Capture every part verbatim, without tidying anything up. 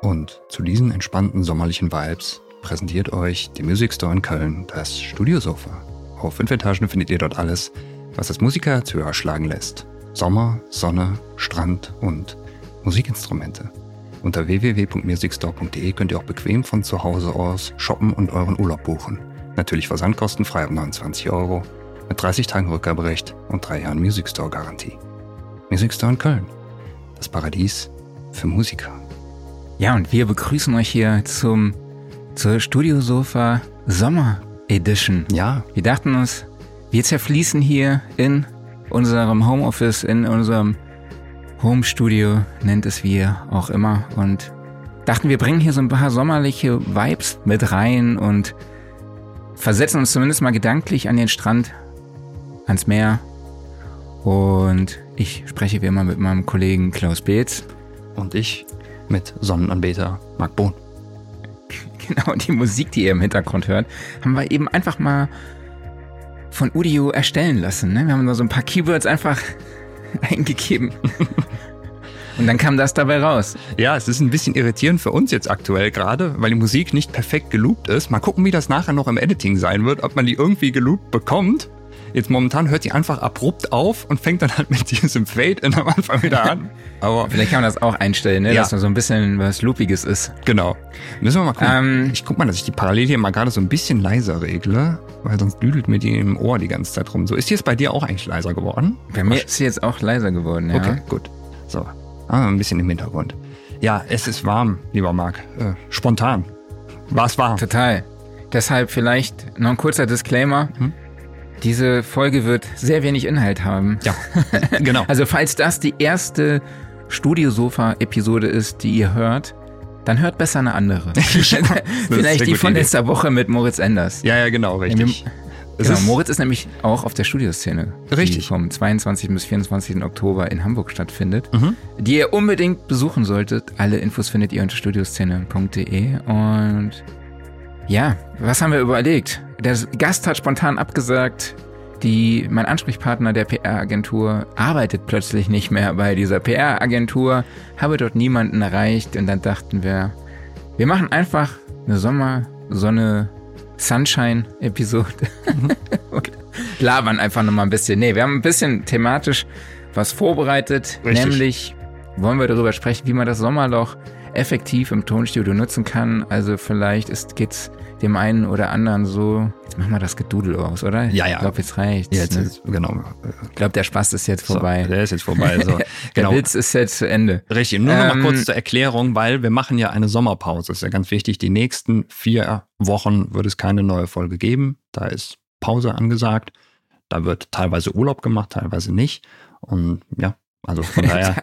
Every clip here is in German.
Und zu diesen entspannten sommerlichen Vibes präsentiert euch die Music Store in Köln das Studiosofa. Auf fünf Etagen findet ihr dort alles, was das Musikerherz höher schlagen lässt. Sommer, Sonne, Strand und Musikinstrumente. Unter w w w punkt musicstore punkt d e könnt ihr auch bequem von zu Hause aus shoppen und euren Urlaub buchen. Natürlich versandkostenfrei ab neunundzwanzig Euro, mit dreißig Tagen Rückgaberecht und drei Jahren Music Store Garantie. Music Store in Köln, das Paradies für Musiker. Ja, und wir begrüßen euch hier zum zur Studiosofa Sommer Edition. Ja. Wir dachten uns, wir zerfließen hier in unserem Homeoffice, in unserem Homestudio, nennt es wir auch immer, und dachten, wir bringen hier so ein paar sommerliche Vibes mit rein und versetzen uns zumindest mal gedanklich an den Strand, ans Meer. Und ich spreche wie immer mit meinem Kollegen Klaus Beetz. Und ich mit Sonnenanbeter Marc Bohn. Genau, die Musik, die ihr im Hintergrund hört, haben wir eben einfach mal von Udio erstellen lassen. Ne? Wir haben da so ein paar Keywords einfach eingegeben. Und dann kam das dabei raus. Ja, es ist ein bisschen irritierend für uns jetzt aktuell gerade, weil die Musik nicht perfekt geloopt ist. Mal gucken, wie das nachher noch im Editing sein wird, ob man die irgendwie geloopt bekommt. Jetzt momentan hört die einfach abrupt auf und fängt dann halt mit diesem Fade-In am Anfang wieder an. Aber vielleicht kann man das auch einstellen, ne? Ja. Dass da so ein bisschen was Loopiges ist. Genau. Müssen wir mal gucken. Ähm, ich guck mal, dass ich die parallel hier mal gerade so ein bisschen leiser regle, weil sonst düdelt mir die im Ohr die ganze Zeit rum. So, ist die jetzt bei dir auch eigentlich leiser geworden? Bei mir ist sie jetzt auch leiser geworden, ja. Okay, gut. So, ah, ein bisschen im Hintergrund. Ja, es ist warm, lieber Marc. Äh, spontan. War es warm? Total. Deshalb vielleicht noch ein kurzer Disclaimer. Hm? Diese Folge wird sehr wenig Inhalt haben. Ja, genau. Also falls das die erste Studiosofa-Episode ist, die ihr hört, dann hört besser eine andere. Vielleicht die von letzter Woche mit Moritz Enders. Ja, ja, genau, richtig. Genau, Moritz ist nämlich auch auf der Studioszene, richtig, die vom zweiundzwanzigsten bis vierundzwanzigsten Oktober in Hamburg stattfindet, mhm. die ihr unbedingt besuchen solltet. Alle Infos findet ihr unter studioszene punkt de. Und ja, was haben wir überlegt? Der Gast hat spontan abgesagt. Die, mein Ansprechpartner der P R-Agentur arbeitet plötzlich nicht mehr bei dieser P R-Agentur, habe dort niemanden erreicht, und dann dachten wir, wir machen einfach eine Sommer-Sonne-Sunshine-Episode mhm. und labern einfach nochmal ein bisschen. Nee, wir haben ein bisschen thematisch was vorbereitet, Richtig. Nämlich wollen wir darüber sprechen, wie man das Sommerloch effektiv im Tonstudio nutzen kann. Also vielleicht ist, geht's dem einen oder anderen so, jetzt machen wir das Gedudel aus, oder? Ja, ja. Ich glaube, jetzt reicht's. Jetzt ne? ist, genau. Ich glaube, der Spaß ist jetzt vorbei. So, der ist jetzt vorbei. So. Der Genau. Witz ist jetzt zu Ende. Richtig. Nur ähm, noch mal kurz zur Erklärung, weil wir machen ja eine Sommerpause. Das ist ja ganz wichtig. Die nächsten vier Wochen wird es keine neue Folge geben. Da ist Pause angesagt. Da wird teilweise Urlaub gemacht, teilweise nicht. Und ja, also von daher,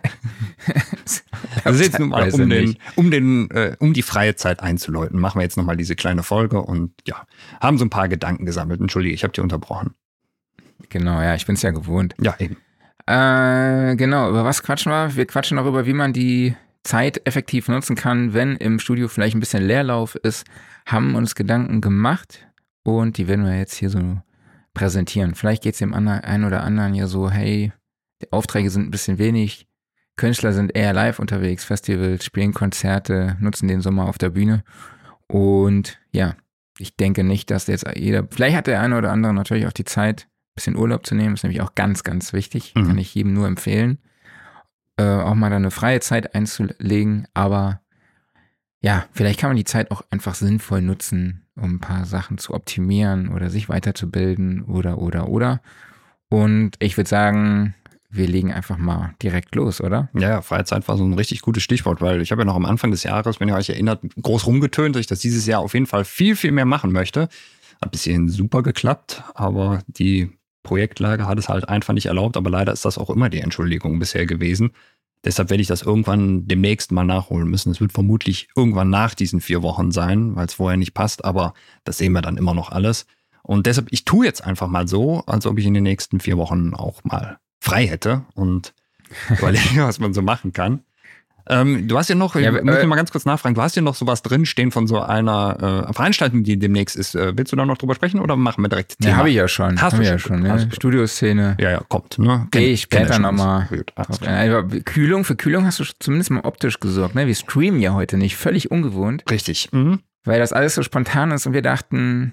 also jetzt nur mal, um den, um den, äh, um die freie Zeit einzuläuten, machen wir jetzt nochmal diese kleine Folge und ja, haben so ein paar Gedanken gesammelt. Entschuldige, ich habe dich unterbrochen. Genau, ja, ich bin's ja gewohnt. Ja, eben. Äh, genau, über was quatschen wir? Wir quatschen darüber, wie man die Zeit effektiv nutzen kann, wenn im Studio vielleicht ein bisschen Leerlauf ist. Haben uns Gedanken gemacht und die werden wir jetzt hier so präsentieren. Vielleicht geht's dem einen oder anderen ja so, hey, die Aufträge sind ein bisschen wenig, Künstler sind eher live unterwegs, Festivals, spielen Konzerte, nutzen den Sommer auf der Bühne. Und ja, ich denke nicht, dass jetzt jeder, vielleicht hat der eine oder andere natürlich auch die Zeit, ein bisschen Urlaub zu nehmen, ist nämlich auch ganz, ganz wichtig, mhm. kann ich jedem nur empfehlen, äh, auch mal da eine freie Zeit einzulegen, aber ja, vielleicht kann man die Zeit auch einfach sinnvoll nutzen, um ein paar Sachen zu optimieren oder sich weiterzubilden oder, oder, oder. Und ich würde sagen, wir legen einfach mal direkt los, oder? Ja, ja, Freizeit war so ein richtig gutes Stichwort, weil ich habe ja noch am Anfang des Jahres, wenn ihr euch erinnert, groß rumgetönt, dass ich das dieses Jahr auf jeden Fall viel, viel mehr machen möchte. Hat bis hierhin super geklappt, aber die Projektlage hat es halt einfach nicht erlaubt, aber leider ist das auch immer die Entschuldigung bisher gewesen. Deshalb werde ich das irgendwann demnächst mal nachholen müssen. Es wird vermutlich irgendwann nach diesen vier Wochen sein, weil es vorher nicht passt, aber das sehen wir dann immer noch alles. Und deshalb, ich tue jetzt einfach mal so, als ob ich in den nächsten vier Wochen auch mal frei hätte und überlege, was man so machen kann. Ähm, du hast ja noch, Ja, ich muss äh, mal ganz kurz nachfragen, du hast ja noch sowas drinstehen von so einer äh, Veranstaltung, die demnächst ist. Äh, willst du da noch drüber sprechen oder machen wir direkt Thema? Ja, habe ich ja schon. Hast hab du ich ja schon, schon, ne? also, Studioszene. Ja, ja, kommt. Ne? Gehe ich später Kenn nochmal. Ja, ja, Kühlung, für Kühlung hast du zumindest mal optisch gesorgt. Ne? Wir streamen ja heute nicht, völlig ungewohnt. Richtig. Mhm. Weil das alles so spontan ist und wir dachten,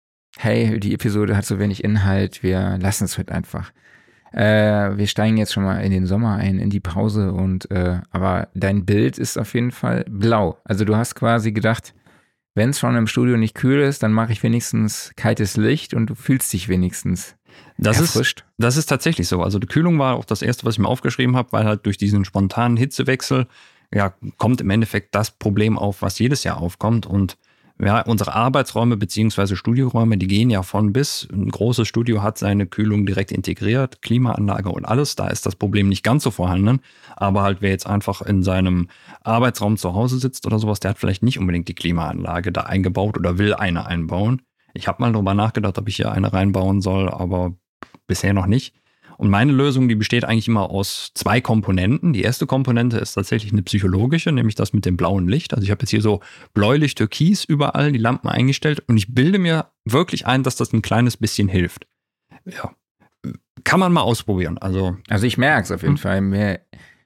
hey, die Episode hat so wenig Inhalt, wir lassen es heute einfach. Äh, wir steigen jetzt schon mal in den Sommer ein, in die Pause und äh, aber dein Bild ist auf jeden Fall blau. Also du hast quasi gedacht, wenn es schon im Studio nicht kühl ist, dann mache ich wenigstens kaltes Licht und du fühlst dich wenigstens das erfrischt. Ist, das ist tatsächlich so. Also die Kühlung war auch das Erste, was ich mir aufgeschrieben habe, weil halt durch diesen spontanen Hitzewechsel ja, kommt im Endeffekt das Problem auf, was jedes Jahr aufkommt. Und ja, unsere Arbeitsräume bzw. Studioräume, die gehen ja von bis. Ein großes Studio hat seine Kühlung direkt integriert, Klimaanlage und alles. Da ist das Problem nicht ganz so vorhanden. Aber halt, wer jetzt einfach in seinem Arbeitsraum zu Hause sitzt oder sowas, der hat vielleicht nicht unbedingt die Klimaanlage da eingebaut oder will eine einbauen. Ich habe mal darüber nachgedacht, ob ich hier eine reinbauen soll, aber bisher noch nicht. Und meine Lösung, die besteht eigentlich immer aus zwei Komponenten. Die erste Komponente ist tatsächlich eine psychologische, nämlich das mit dem blauen Licht. Also ich habe jetzt hier so bläulich, türkis überall die Lampen eingestellt und ich bilde mir wirklich ein, dass das ein kleines bisschen hilft. Ja, kann man mal ausprobieren. Also, also ich merke es auf jeden hm. Fall. Mir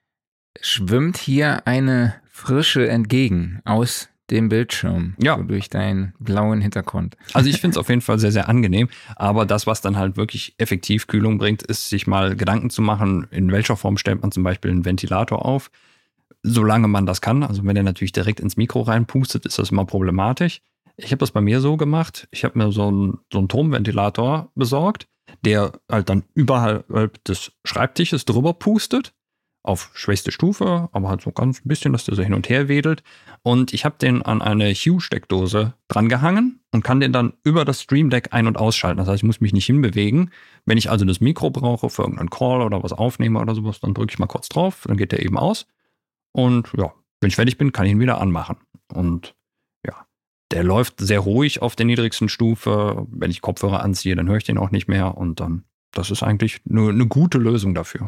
schwimmt hier eine Frische entgegen aus dem Bildschirm, ja. So durch deinen blauen Hintergrund. Also ich finde es auf jeden Fall sehr, sehr angenehm, aber das, was dann halt wirklich effektiv Kühlung bringt, ist, sich mal Gedanken zu machen, in welcher Form stellt man zum Beispiel einen Ventilator auf, solange man das kann. Also wenn der natürlich direkt ins Mikro reinpustet, ist das immer problematisch. Ich habe das bei mir so gemacht, ich habe mir so einen, so einen Turmventilator besorgt, der halt dann überhalb des Schreibtisches drüber pustet, auf schwächste Stufe, aber halt so ganz ein bisschen, dass der so hin und her wedelt. Und ich habe den an eine Hue-Steckdose dran gehangen und kann den dann über das Stream Deck ein- und ausschalten. Das heißt, ich muss mich nicht hinbewegen. Wenn ich also das Mikro brauche für irgendeinen Call oder was aufnehme oder sowas, dann drücke ich mal kurz drauf, dann geht der eben aus. Und ja, wenn ich fertig bin, kann ich ihn wieder anmachen. Und ja, der läuft sehr ruhig auf der niedrigsten Stufe. Wenn ich Kopfhörer anziehe, dann höre ich den auch nicht mehr. Und dann, das ist eigentlich eine, eine gute Lösung dafür.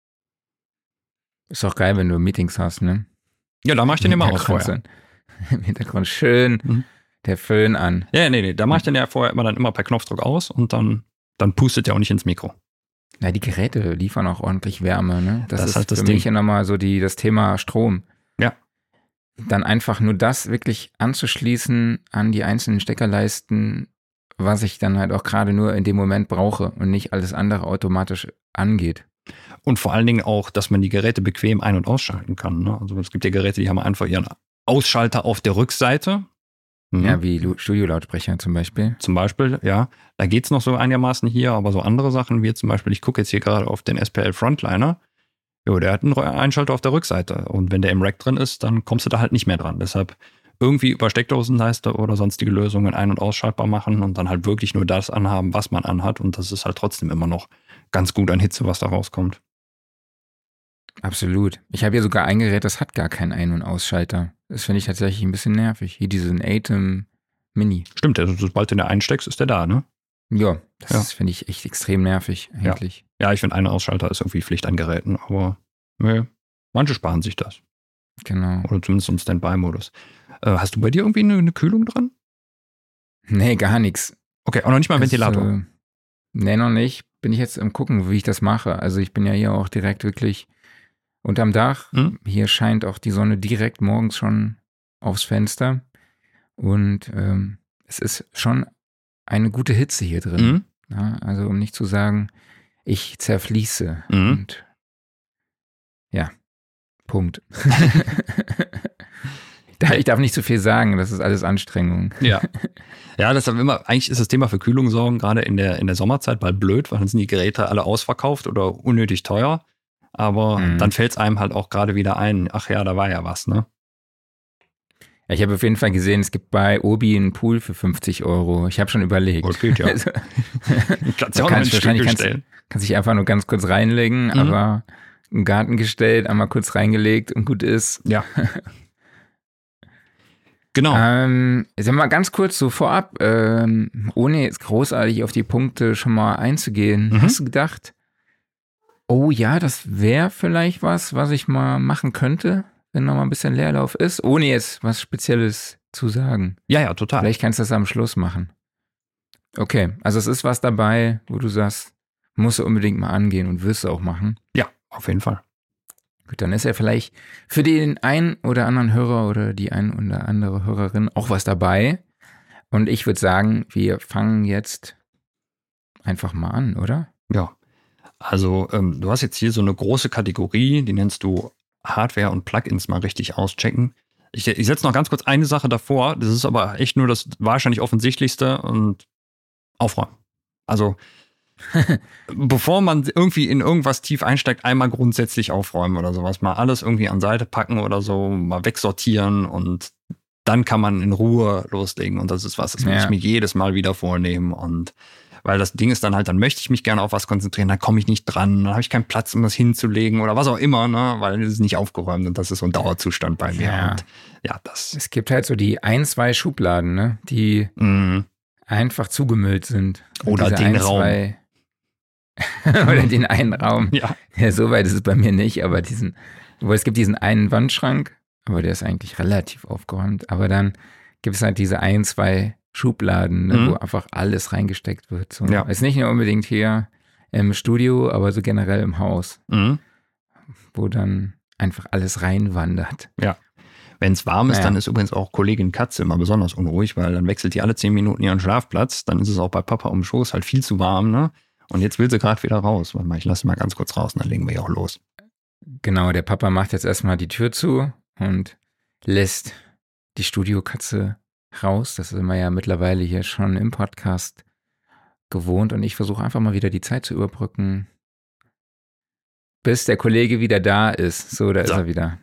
Ist auch geil, wenn du Meetings hast, ne? Ja, da mach ich den immer aus vorher. Im Hintergrund schön mhm. der Föhn an. Ja, nee, nee, da mach ich den ja vorher immer dann immer per Knopfdruck aus und dann, dann pustet der auch nicht ins Mikro. Ja, die Geräte liefern auch ordentlich Wärme, ne? Das, das ist halt das für Ding. mich ja nochmal so die, das Thema Strom. Ja. Dann einfach nur das wirklich anzuschließen an die einzelnen Steckerleisten, was ich dann halt auch gerade nur in dem Moment brauche und nicht alles andere automatisch angeht. Und vor allen Dingen auch, dass man die Geräte bequem ein- und ausschalten kann. Ne? Also es gibt ja Geräte, die haben einfach ihren Ausschalter auf der Rückseite. Mhm. Ja, wie Studiolautsprecher zum Beispiel. Zum Beispiel, ja. Da geht's noch so einigermaßen hier, aber so andere Sachen, wie zum Beispiel, ich gucke jetzt hier gerade auf den S P L Frontliner. Jo, der hat einen Einschalter auf der Rückseite. Und wenn der im Rack drin ist, dann kommst du da halt nicht mehr dran. Deshalb irgendwie über Steckdosenleiste oder sonstige Lösungen ein- und ausschaltbar machen und dann halt wirklich nur das anhaben, was man anhat. Und das ist halt trotzdem immer noch ganz gut an Hitze, was da rauskommt. Absolut. Ich habe hier sogar ein Gerät, das hat gar keinen Ein- und Ausschalter. Das finde ich tatsächlich ein bisschen nervig. Hier diesen Atem Mini. Stimmt, also sobald du den einsteckst, ist der da, ne? Ja, das ja. finde ich echt extrem nervig eigentlich. Ja, ja ich finde, ein- und Ausschalter ist irgendwie Pflicht an Geräten, aber ne, manche sparen sich das. Genau. Oder zumindest im Standby-Modus. Äh, hast du bei dir irgendwie eine, eine Kühlung dran? Nee, gar nichts. Okay, auch noch nicht mal ein Ventilator? Äh, nee, noch nicht. Bin ich jetzt im Gucken, wie ich das mache. Also ich bin ja hier auch direkt wirklich unterm Dach. Hm? Hier scheint auch die Sonne direkt morgens schon aufs Fenster. Und ähm, es ist schon eine gute Hitze hier drin. Mhm. Ja, also um nicht zu sagen, ich zerfließe. Mhm. Und ja, Punkt. Ich darf nicht zu viel sagen, das ist alles Anstrengung. Ja. Ja, das ist immer, eigentlich ist das Thema für Kühlung sorgen, gerade in der, in der Sommerzeit, weil blöd, weil dann sind die Geräte alle ausverkauft oder unnötig teuer. Aber mhm. dann fällt es einem halt auch gerade wieder ein, ach ja, da war ja was, ne? Ja, ich habe auf jeden Fall gesehen, es gibt bei Obi einen Pool für fünfzig Euro. Ich habe schon überlegt. Oh, geht ja. Also, kannst du auch noch ein wahrscheinlich kannst, kannst dich einfach nur ganz kurz reinlegen, mhm. aber im Garten gestellt, einmal kurz reingelegt und gut ist. Ja. Genau. Ähm, sagen wir mal ganz kurz so vorab, ähm, ohne jetzt großartig auf die Punkte schon mal einzugehen, mhm. hast du gedacht, oh ja, das wäre vielleicht was, was ich mal machen könnte? wenn noch mal ein bisschen Leerlauf ist, ohne jetzt was Spezielles zu sagen. Ja, ja, total. Vielleicht kannst du das am Schluss machen. Okay, also es ist was dabei, wo du sagst, musst du unbedingt mal angehen und wirst du auch machen. Ja, auf jeden Fall. Gut, dann ist ja vielleicht für den einen oder anderen Hörer oder die ein oder andere Hörerin auch was dabei. Und ich würde sagen, wir fangen jetzt einfach mal an, oder? Ja, also ähm, du hast jetzt hier so eine große Kategorie, die nennst du Hardware und Plugins mal richtig auschecken. Ich, ich setze noch ganz kurz eine Sache davor, das ist aber echt nur das wahrscheinlich offensichtlichste und aufräumen. Also bevor man irgendwie in irgendwas tief einsteigt, einmal grundsätzlich aufräumen oder sowas. Mal alles irgendwie an Seite packen oder so, mal wegsortieren und dann kann man in Ruhe loslegen. Und das ist was, das muss Ja. ich mir jedes Mal wieder vornehmen. Und weil das Ding ist dann halt, dann möchte ich mich gerne auf was konzentrieren, dann komme ich nicht dran, dann habe ich keinen Platz, um das hinzulegen oder was auch immer, ne? Weil es ist nicht aufgeräumt und das ist so ein Dauerzustand bei mir. Ja. Und ja, das. Es gibt halt so die ein, zwei Schubladen, ne, die Mh, einfach zugemüllt sind. Und Oder diese den ein, Raum. zwei oder den einen Raum. ja. Ja, so weit ist es bei mir nicht, aber diesen, wo es gibt diesen einen Wandschrank, aber der ist eigentlich relativ aufgeräumt. Aber dann gibt es halt diese ein, zwei Schubladen, ne, Mhm. wo einfach alles reingesteckt wird. So. Ja. Ist nicht nur unbedingt hier im Studio, aber so generell im Haus, Mh. wo dann einfach alles reinwandert. Wenn es warm ist, Ja. dann ist übrigens auch Kollegin Katze immer besonders unruhig, weil dann wechselt die alle zehn Minuten ihren Schlafplatz. Dann ist es auch bei Papa um den Schoß halt viel zu warm, ne? Und jetzt will sie gerade wieder raus. Warte mal, ich lasse sie mal ganz kurz raus und dann legen wir ja auch los. Genau, der Papa macht jetzt erstmal die Tür zu und lässt die Studiokatze raus. Das sind wir ja mittlerweile hier schon im Podcast gewohnt und ich versuche einfach mal wieder die Zeit zu überbrücken, bis der Kollege wieder da ist. So, da ist So. er wieder.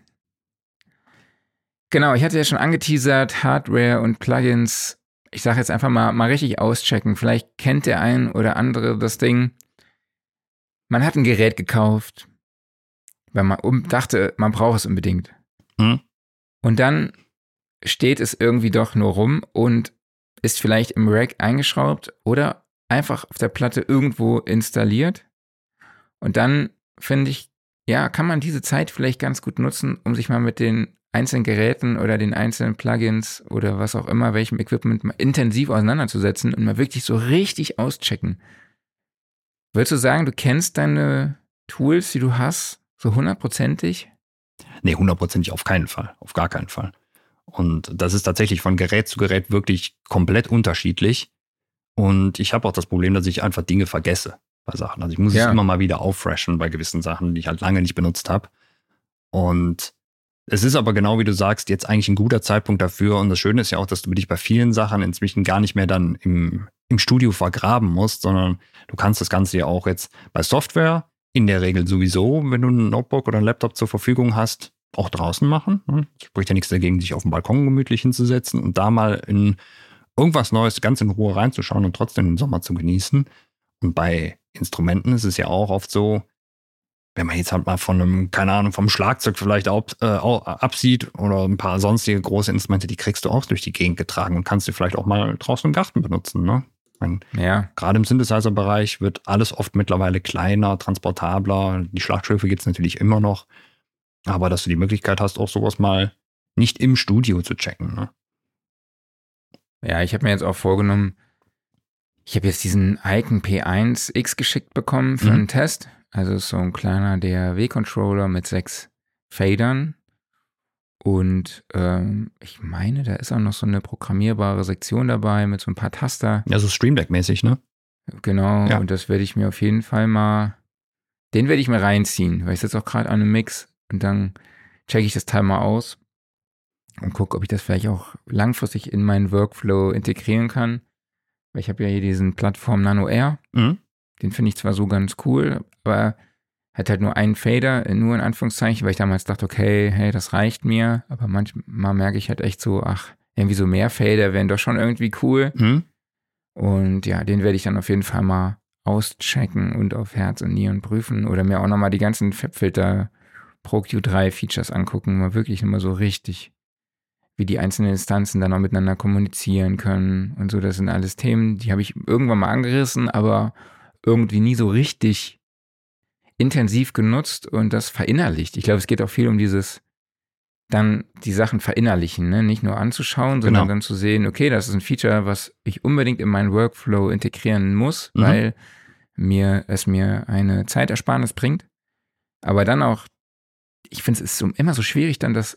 Genau, ich hatte ja schon angeteasert, Hardware und Plugins. Ich sage jetzt einfach mal, mal richtig auschecken. Vielleicht kennt der ein oder andere das Ding. Man hat ein Gerät gekauft, weil man um, dachte, man braucht es unbedingt. Hm? Und dann steht es irgendwie doch nur rum und ist vielleicht im Rack eingeschraubt oder einfach auf der Platte irgendwo installiert. Und dann finde ich, ja, kann man diese Zeit vielleicht ganz gut nutzen, um sich mal mit den einzelnen Geräten oder den einzelnen Plugins oder was auch immer, welchem Equipment mal intensiv auseinanderzusetzen und mal wirklich so richtig auschecken. Würdest du sagen, du kennst deine Tools, die du hast, so hundertprozentig? Nee, hundertprozentig auf keinen Fall. Auf gar keinen Fall. Und das ist tatsächlich von Gerät zu Gerät wirklich komplett unterschiedlich. Und ich habe auch das Problem, dass ich einfach Dinge vergesse bei Sachen. Also ich muss Ja. es immer mal wieder auffreshen bei gewissen Sachen, die ich halt lange nicht benutzt habe. Und es ist aber genau wie du sagst, jetzt eigentlich ein guter Zeitpunkt dafür. Und das Schöne ist ja auch, dass du dich bei vielen Sachen inzwischen gar nicht mehr dann im, im Studio vergraben musst, sondern du kannst das Ganze ja auch jetzt bei Software in der Regel sowieso, wenn du ein Notebook oder ein Laptop zur Verfügung hast, auch draußen machen. Es spricht ja nichts dagegen, sich auf dem Balkon gemütlich hinzusetzen und da mal in irgendwas Neues ganz in Ruhe reinzuschauen und trotzdem den Sommer zu genießen. Und bei Instrumenten ist es ja auch oft so, wenn man jetzt halt mal von einem, keine Ahnung, vom Schlagzeug vielleicht auch, äh, auch absieht oder ein paar sonstige große Instrumente, die kriegst du auch durch die Gegend getragen und kannst du vielleicht auch mal draußen im Garten benutzen, ne? Ich meine, Ja. gerade im Synthesizer-Bereich wird alles oft mittlerweile kleiner, transportabler. Die Schlagschiffe gibt es natürlich immer noch. Aber dass du die Möglichkeit hast, auch sowas mal nicht im Studio zu checken, ne? Ja, ich habe mir jetzt auch vorgenommen, ich habe jetzt diesen Icon P eins X geschickt bekommen für Mhm. einen Test. Also ist so ein kleiner D A W-Controller mit sechs Fadern. Und ähm, ich meine, da ist auch noch so eine programmierbare Sektion dabei mit so ein paar Taster. Ja, so Stream Deck-mäßig, ne? Genau, Ja. und das werde ich mir auf jeden Fall mal, den werde ich mir reinziehen, weil ich sitze auch gerade an einem Mix und dann checke ich das Teil mal aus und gucke, ob ich das vielleicht auch langfristig in meinen Workflow integrieren kann. Weil ich habe ja hier diesen Plattform Nano Air, Mhm. den finde ich zwar so ganz cool, aber hat halt nur einen Fader, nur in Anführungszeichen, weil ich damals dachte, okay, hey, das reicht mir, aber manchmal merke ich halt echt so, ach, irgendwie so mehr Fader wären doch schon irgendwie cool. Mhm. Und ja, den werde ich dann auf jeden Fall mal auschecken und auf Herz und Nieren prüfen oder mir auch nochmal die ganzen Fabfilter Pro Q drei Features angucken, mal wirklich nochmal so richtig, wie die einzelnen Instanzen dann auch miteinander kommunizieren können und so. Das sind alles Themen, die habe ich irgendwann mal angerissen, aber irgendwie nie so richtig intensiv genutzt und das verinnerlicht. Ich glaube, es geht auch viel um dieses dann die Sachen verinnerlichen, ne? Nicht nur anzuschauen, sondern Genau. dann zu sehen, okay, das ist ein Feature, was ich unbedingt in meinen Workflow integrieren muss, Mhm. weil mir es mir eine Zeitersparnis bringt. Aber dann auch, ich finde es ist so, immer so schwierig, dann das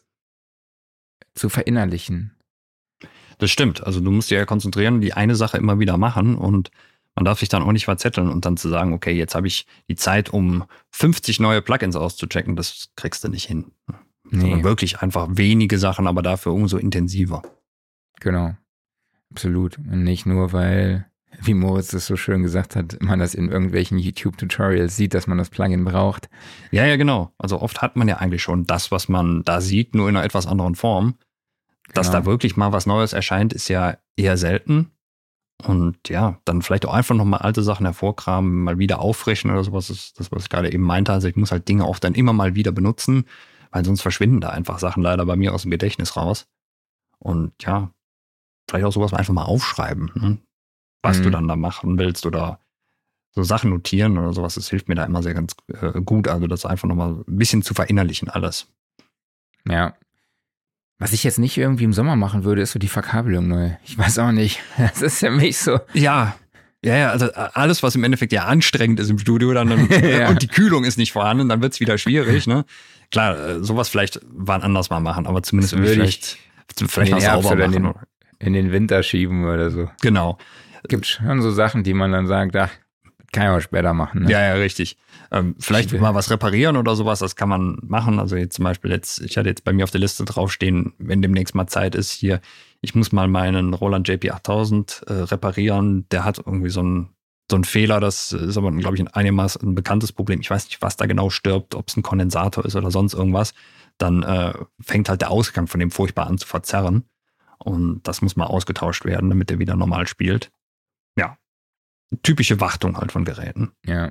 zu verinnerlichen. Das stimmt. Also du musst dich ja konzentrieren, die eine Sache immer wieder machen und man darf sich dann auch nicht verzetteln und dann zu sagen, okay, jetzt habe ich die Zeit, um fünfzig neue Plugins auszuchecken, das kriegst du nicht hin. Nee. Sondern wirklich einfach wenige Sachen, aber dafür umso intensiver. Genau. Absolut. Und nicht nur, weil, wie Moritz das so schön gesagt hat, man das in irgendwelchen YouTube-Tutorials sieht, dass man das Plugin braucht. Ja, ja, genau. Also oft hat man ja eigentlich schon das, was man da sieht, nur in einer etwas anderen Form. Dass Genau. da wirklich mal was Neues erscheint, ist ja eher selten. Und ja, dann vielleicht auch einfach nochmal alte Sachen hervorkramen, mal wieder auffrischen oder sowas. Das ist das, was ich gerade eben meinte. Also ich muss halt Dinge auch dann immer mal wieder benutzen, weil sonst verschwinden da einfach Sachen leider bei mir aus dem Gedächtnis raus. Und ja, vielleicht auch sowas mal einfach mal aufschreiben, ne? Was Mhm. du dann da machen willst oder so Sachen notieren oder sowas. Das hilft mir da immer sehr ganz äh, gut. Also das einfach nochmal ein bisschen zu verinnerlichen alles. Ja. Was ich jetzt nicht irgendwie im Sommer machen würde, ist so die Verkabelung neu. Ich weiß auch nicht. Das ist für mich so. Ja, ja, ja, also alles, was im Endeffekt ja anstrengend ist im Studio, dann, dann Ja. und die Kühlung ist nicht vorhanden, dann wird's wieder schwierig, ne? Klar, äh, sowas vielleicht wann anders mal machen, aber zumindest Das irgendwie würde ich vielleicht, vielleicht in mal den Herbst sauber oder in machen. den- oder- in den Winter schieben oder so. Genau. Gibt schon so Sachen, die man dann sagt, ach, kann ich auch später machen. Ne? Ja, ja, richtig. Ähm, vielleicht Schiebe. mal was reparieren oder sowas, das kann man machen. Also jetzt zum Beispiel jetzt, ich hatte jetzt bei mir auf der Liste draufstehen, wenn demnächst mal Zeit ist, hier, ich muss mal meinen Roland J P achttausend äh, reparieren. Der hat irgendwie so einen so einen Fehler, das ist aber, glaube ich, ein einigermaßen ein bekanntes Problem. Ich weiß nicht, was da genau stirbt, ob es ein Kondensator ist oder sonst irgendwas. Dann äh, fängt halt der Ausgang von dem furchtbar an zu verzerren. Und das muss mal ausgetauscht werden, damit der wieder normal spielt. Ja. Typische Wartung halt von Geräten. Ja.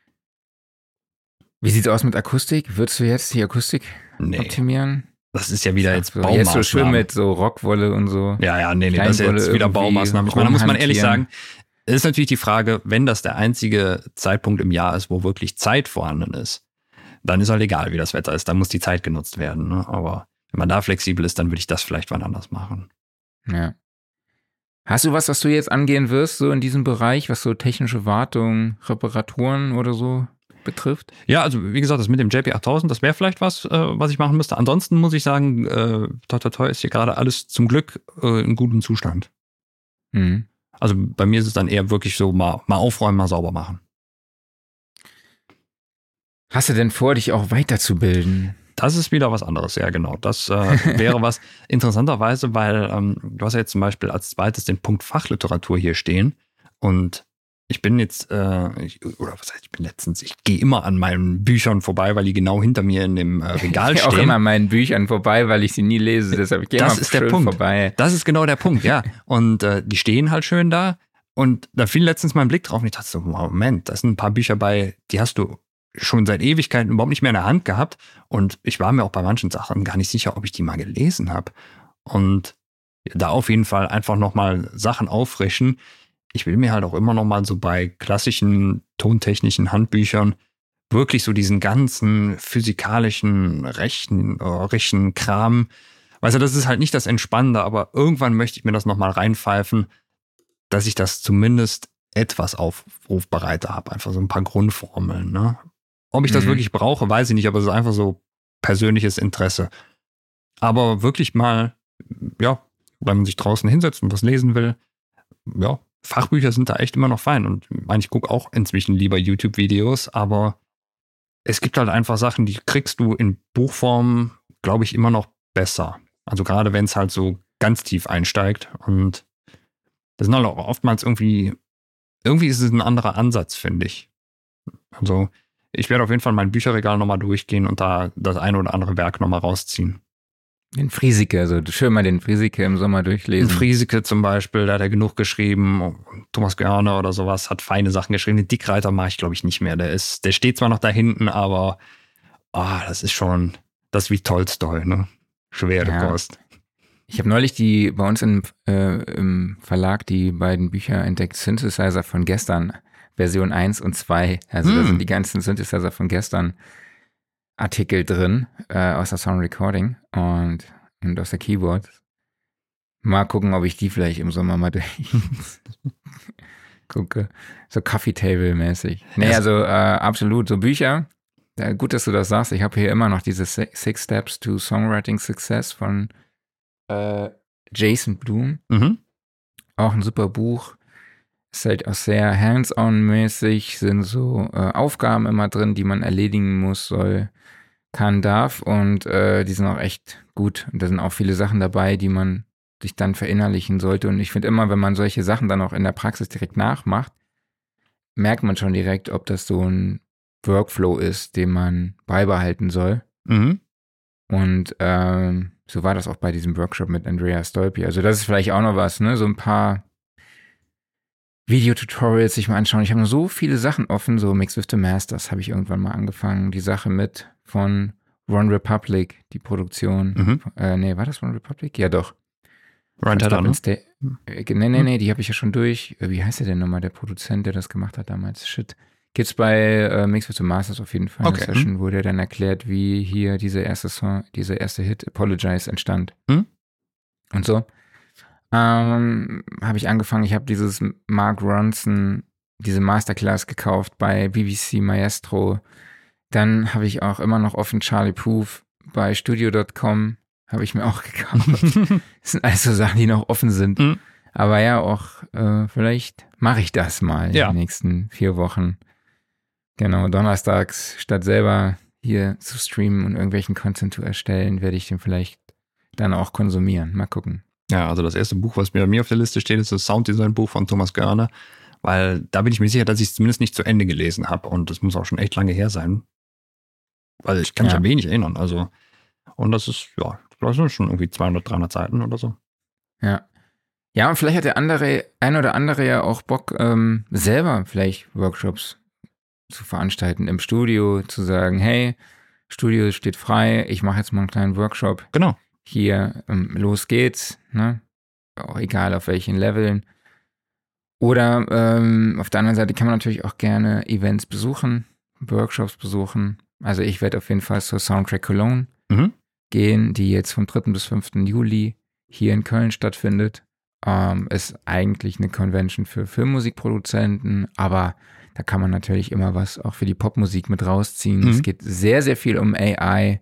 Wie sieht's aus mit Akustik? Würdest du jetzt die Akustik Nee, optimieren? das ist ja wieder jetzt so, jetzt so schön Baumaßnahmen. mit so Rockwolle und so. Ja, ja, nee, nee, das ist Kleinwolle jetzt wieder irgendwie Baumaßnahmen. Ich meine, da muss man ehrlich rumhantieren. sagen, es ist natürlich die Frage, wenn das der einzige Zeitpunkt im Jahr ist, wo wirklich Zeit vorhanden ist, dann ist halt egal, wie das Wetter ist. Dann muss die Zeit genutzt werden. Ne? Aber wenn man da flexibel ist, dann würde ich das vielleicht wann anders machen. Ja. Hast du was, was du jetzt angehen wirst, so in diesem Bereich, was so technische Wartung, Reparaturen oder so betrifft? Ja, also wie gesagt, das mit dem J P achttausend, das wäre vielleicht was, äh, was ich machen müsste. Ansonsten muss ich sagen, äh, toi, toi, toi, ist hier gerade alles zum Glück äh, in gutem Zustand. Mhm. Also bei mir ist es dann eher wirklich so, mal, mal aufräumen, mal sauber machen. Hast du denn vor, dich auch weiterzubilden? Das ist wieder was anderes, ja genau. Das äh, wäre was interessanterweise, weil ähm, du hast ja jetzt zum Beispiel als zweites den Punkt Fachliteratur hier stehen und ich bin jetzt, äh, ich, oder was heißt, ich bin letztens, ich gehe immer an meinen Büchern vorbei, weil die genau hinter mir in dem äh, Regal Ich gehe auch stehen. immer an meinen Büchern vorbei, weil ich sie nie lese, deshalb ich gehe Das immer ist der schön Punkt. vorbei. Das ist genau der Punkt, ja. Und äh, die stehen halt schön da und da fiel letztens mein Blick drauf und ich dachte so, Moment, da sind ein paar Bücher bei, die hast du schon seit Ewigkeiten überhaupt nicht mehr in der Hand gehabt und ich war mir auch bei manchen Sachen gar nicht sicher, ob ich die mal gelesen habe. Und da auf jeden Fall einfach nochmal Sachen auffrischen. Ich will mir halt auch immer nochmal so bei klassischen tontechnischen Handbüchern wirklich so diesen ganzen physikalischen, rechten, äh, rechten Kram. Weißt du, das ist halt nicht das Entspannende, aber irgendwann möchte ich mir das nochmal reinpfeifen, dass ich das zumindest etwas aufrufbereiter habe. Einfach so ein paar Grundformeln, ne? Ob ich das Mhm. wirklich brauche, weiß ich nicht, aber es ist einfach so persönliches Interesse. Aber wirklich mal, ja, wenn man sich draußen hinsetzt und was lesen will, ja, Fachbücher sind da echt immer noch fein. Und ich meine, ich gucke auch inzwischen lieber YouTube-Videos, aber es gibt halt einfach Sachen, die kriegst du in Buchform, glaube ich, immer noch besser. Also gerade wenn es halt so ganz tief einsteigt. Und das sind halt auch oftmals irgendwie, irgendwie ist es ein anderer Ansatz, finde ich. Also ich werde auf jeden Fall mein Bücherregal nochmal durchgehen und da das eine oder andere Werk nochmal rausziehen. Den Friesike, also schön mal den Friesike im Sommer Ein durchlesen. Friesike zum Beispiel, da hat er genug geschrieben. Thomas Görner oder sowas hat feine Sachen geschrieben. Den Dickreiter mache ich, glaube ich, nicht mehr. Der ist, der steht zwar noch da hinten, aber ah, das ist schon, das ist wie Tolstoi, ne? Schwere Ja. Kost. Ich habe neulich die bei uns im, äh, im Verlag die beiden Bücher entdeckt, Synthesizer von gestern, Version eins und zwei. Also da Hm. sind die ganzen Synthesizer von gestern. Artikel drin äh, aus der Sound Recording und, und aus der Keyboard. Mal gucken, ob ich die vielleicht im Sommer mal durch gucke. So Coffee Table mäßig. Nee, also äh, absolut. So Bücher. Ja, gut, dass du das sagst. Ich habe hier immer noch diese Six Steps to Songwriting Success von äh, Jason Blum. Mhm. Auch ein super Buch. Ist halt auch sehr hands-on-mäßig, sind so äh, Aufgaben immer drin, die man erledigen muss, soll, kann, darf. Und äh, die sind auch echt gut. Und da sind auch viele Sachen dabei, die man sich dann verinnerlichen sollte. Und ich finde immer, wenn man solche Sachen dann auch in der Praxis direkt nachmacht, merkt man schon direkt, ob das so ein Workflow ist, den man beibehalten soll. Mhm. Und ähm, so war das auch bei diesem Workshop mit Andrea Stolpi. Also das ist vielleicht auch noch was, ne? So ein paar Videotutorials sich mal anschauen. Ich habe noch so viele Sachen offen, so Mix with the Masters habe ich irgendwann mal angefangen. Die Sache mit von One Republic, die Produktion. Mhm. Äh, nee, war das One Republic? Ja, doch. Ryan Tedder, ne? Sta- äh, nee, nee, nee, die habe ich ja schon durch. Wie heißt der denn nochmal, der Produzent, der das gemacht hat damals? Shit. Gibt's bei äh, Mix with the Masters auf jeden Fall Okay. eine Session, wo der dann erklärt, wie hier dieser erste Song, dieser erste Hit Apologize entstand. Hm? Und so. Ähm, habe ich angefangen, ich habe dieses Mark Ronson, diese Masterclass gekauft bei B B C Maestro. Dann habe ich auch immer noch offen Charlie Puth bei Studio Punkt com, habe ich mir auch gekauft. Das sind alles so Sachen, die noch offen sind. Mhm. Aber ja, auch äh, vielleicht mache ich das mal Ja. in den nächsten vier Wochen. Genau, donnerstags, statt selber hier zu streamen und irgendwelchen Content zu erstellen, werde ich den vielleicht dann auch konsumieren. Mal gucken. Ja, also das erste Buch, was bei mir auf der Liste steht, ist das Sounddesign-Buch von Thomas Görner, weil da bin ich mir sicher, dass ich es zumindest nicht zu Ende gelesen habe und das muss auch schon echt lange her sein, weil ich kann mich Ja. an wenig erinnern. Also und das ist, ja, das sind schon irgendwie zweihundert, dreihundert Seiten oder so. Ja. Ja, und vielleicht hat der andere, ein oder andere ja auch Bock, ähm, selber vielleicht Workshops zu veranstalten im Studio, zu sagen, hey, Studio steht frei, ich mache jetzt mal einen kleinen Workshop. Genau. Hier, ähm, los geht's, ne? Auch egal auf welchen Leveln. Oder ähm, auf der anderen Seite kann man natürlich auch gerne Events besuchen, Workshops besuchen. Also ich werde auf jeden Fall zur Soundtrack Cologne Mhm. gehen, die jetzt vom dritten bis fünften Juli hier in Köln stattfindet. Ähm, ist eigentlich eine Convention für Filmmusikproduzenten, aber da kann man natürlich immer was auch für die Popmusik mit rausziehen. Mhm. Es geht sehr, sehr viel um A I,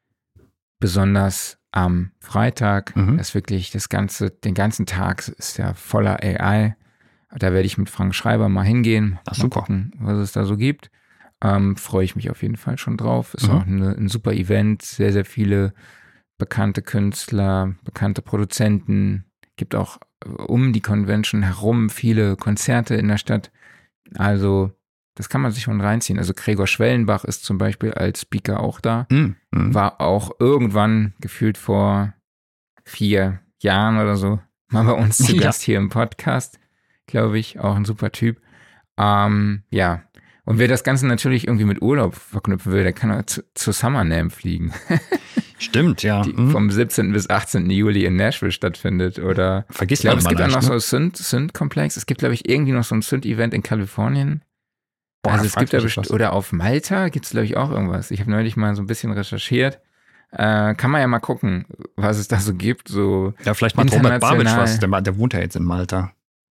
besonders am Freitag. Mhm. Das ist wirklich das ganze, den ganzen Tag ist ja voller A I. Da werde ich mit Frank Schreiber mal hingehen, Ach, mal super. gucken, was es da so gibt. Ähm, freue ich mich auf jeden Fall schon drauf. Ist Mhm. auch eine, ein super Event, sehr, sehr viele bekannte Künstler, bekannte Produzenten. Gibt auch äh, um die Convention herum viele Konzerte in der Stadt. Also das kann man sich schon reinziehen. Also Gregor Schwellenbach ist zum Beispiel als Speaker auch da. Mhm. Mhm. War auch irgendwann gefühlt vor vier Jahren oder so mal bei uns zu Ja. Gast hier im Podcast, glaube ich. Auch ein super Typ. Ähm, ja. Und wer das Ganze natürlich irgendwie mit Urlaub verknüpfen will, der kann auch zu, zu SummerNAMM fliegen, Stimmt, ja. die Mhm. vom siebzehnten bis achtzehnten Juli in Nashville stattfindet. Oder ich Vergisst glaube, man es immer gibt auch leicht, noch ne? so Synth, Synth-Komplex. Es gibt, glaube ich, irgendwie noch so ein Synth-Event in Kalifornien. Boah, also da es gibt fragst da du mich bestimmt, was. oder auf Malta gibt es, glaube ich, auch irgendwas. Ich habe neulich mal so ein bisschen recherchiert. Äh, kann man ja mal gucken, was es da so gibt. So. Ja, vielleicht mal Robert Babic international. was, der, der wohnt ja jetzt in Malta.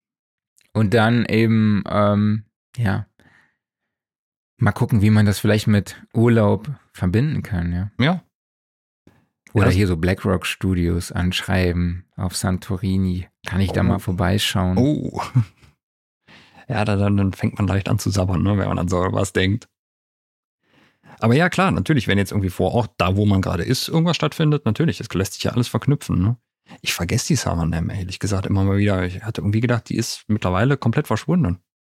Und dann eben, ähm, ja, mal gucken, wie man das vielleicht mit Urlaub verbinden kann, ja. Ja. Oder das- hier so BlackRock Studios anschreiben auf Santorini. Kann ich da Oh. mal vorbeischauen? Oh. Ja, da, dann, dann fängt man leicht an zu sabbern, ne, wenn man an so was denkt. Aber ja, klar, natürlich, wenn jetzt irgendwie vor Ort, da wo man gerade ist, irgendwas stattfindet, natürlich, das lässt sich ja alles verknüpfen. Ne? Ich vergesse die SummerNAMM, ehrlich gesagt, immer mal wieder. Ich hatte irgendwie gedacht, die ist mittlerweile komplett verschwunden.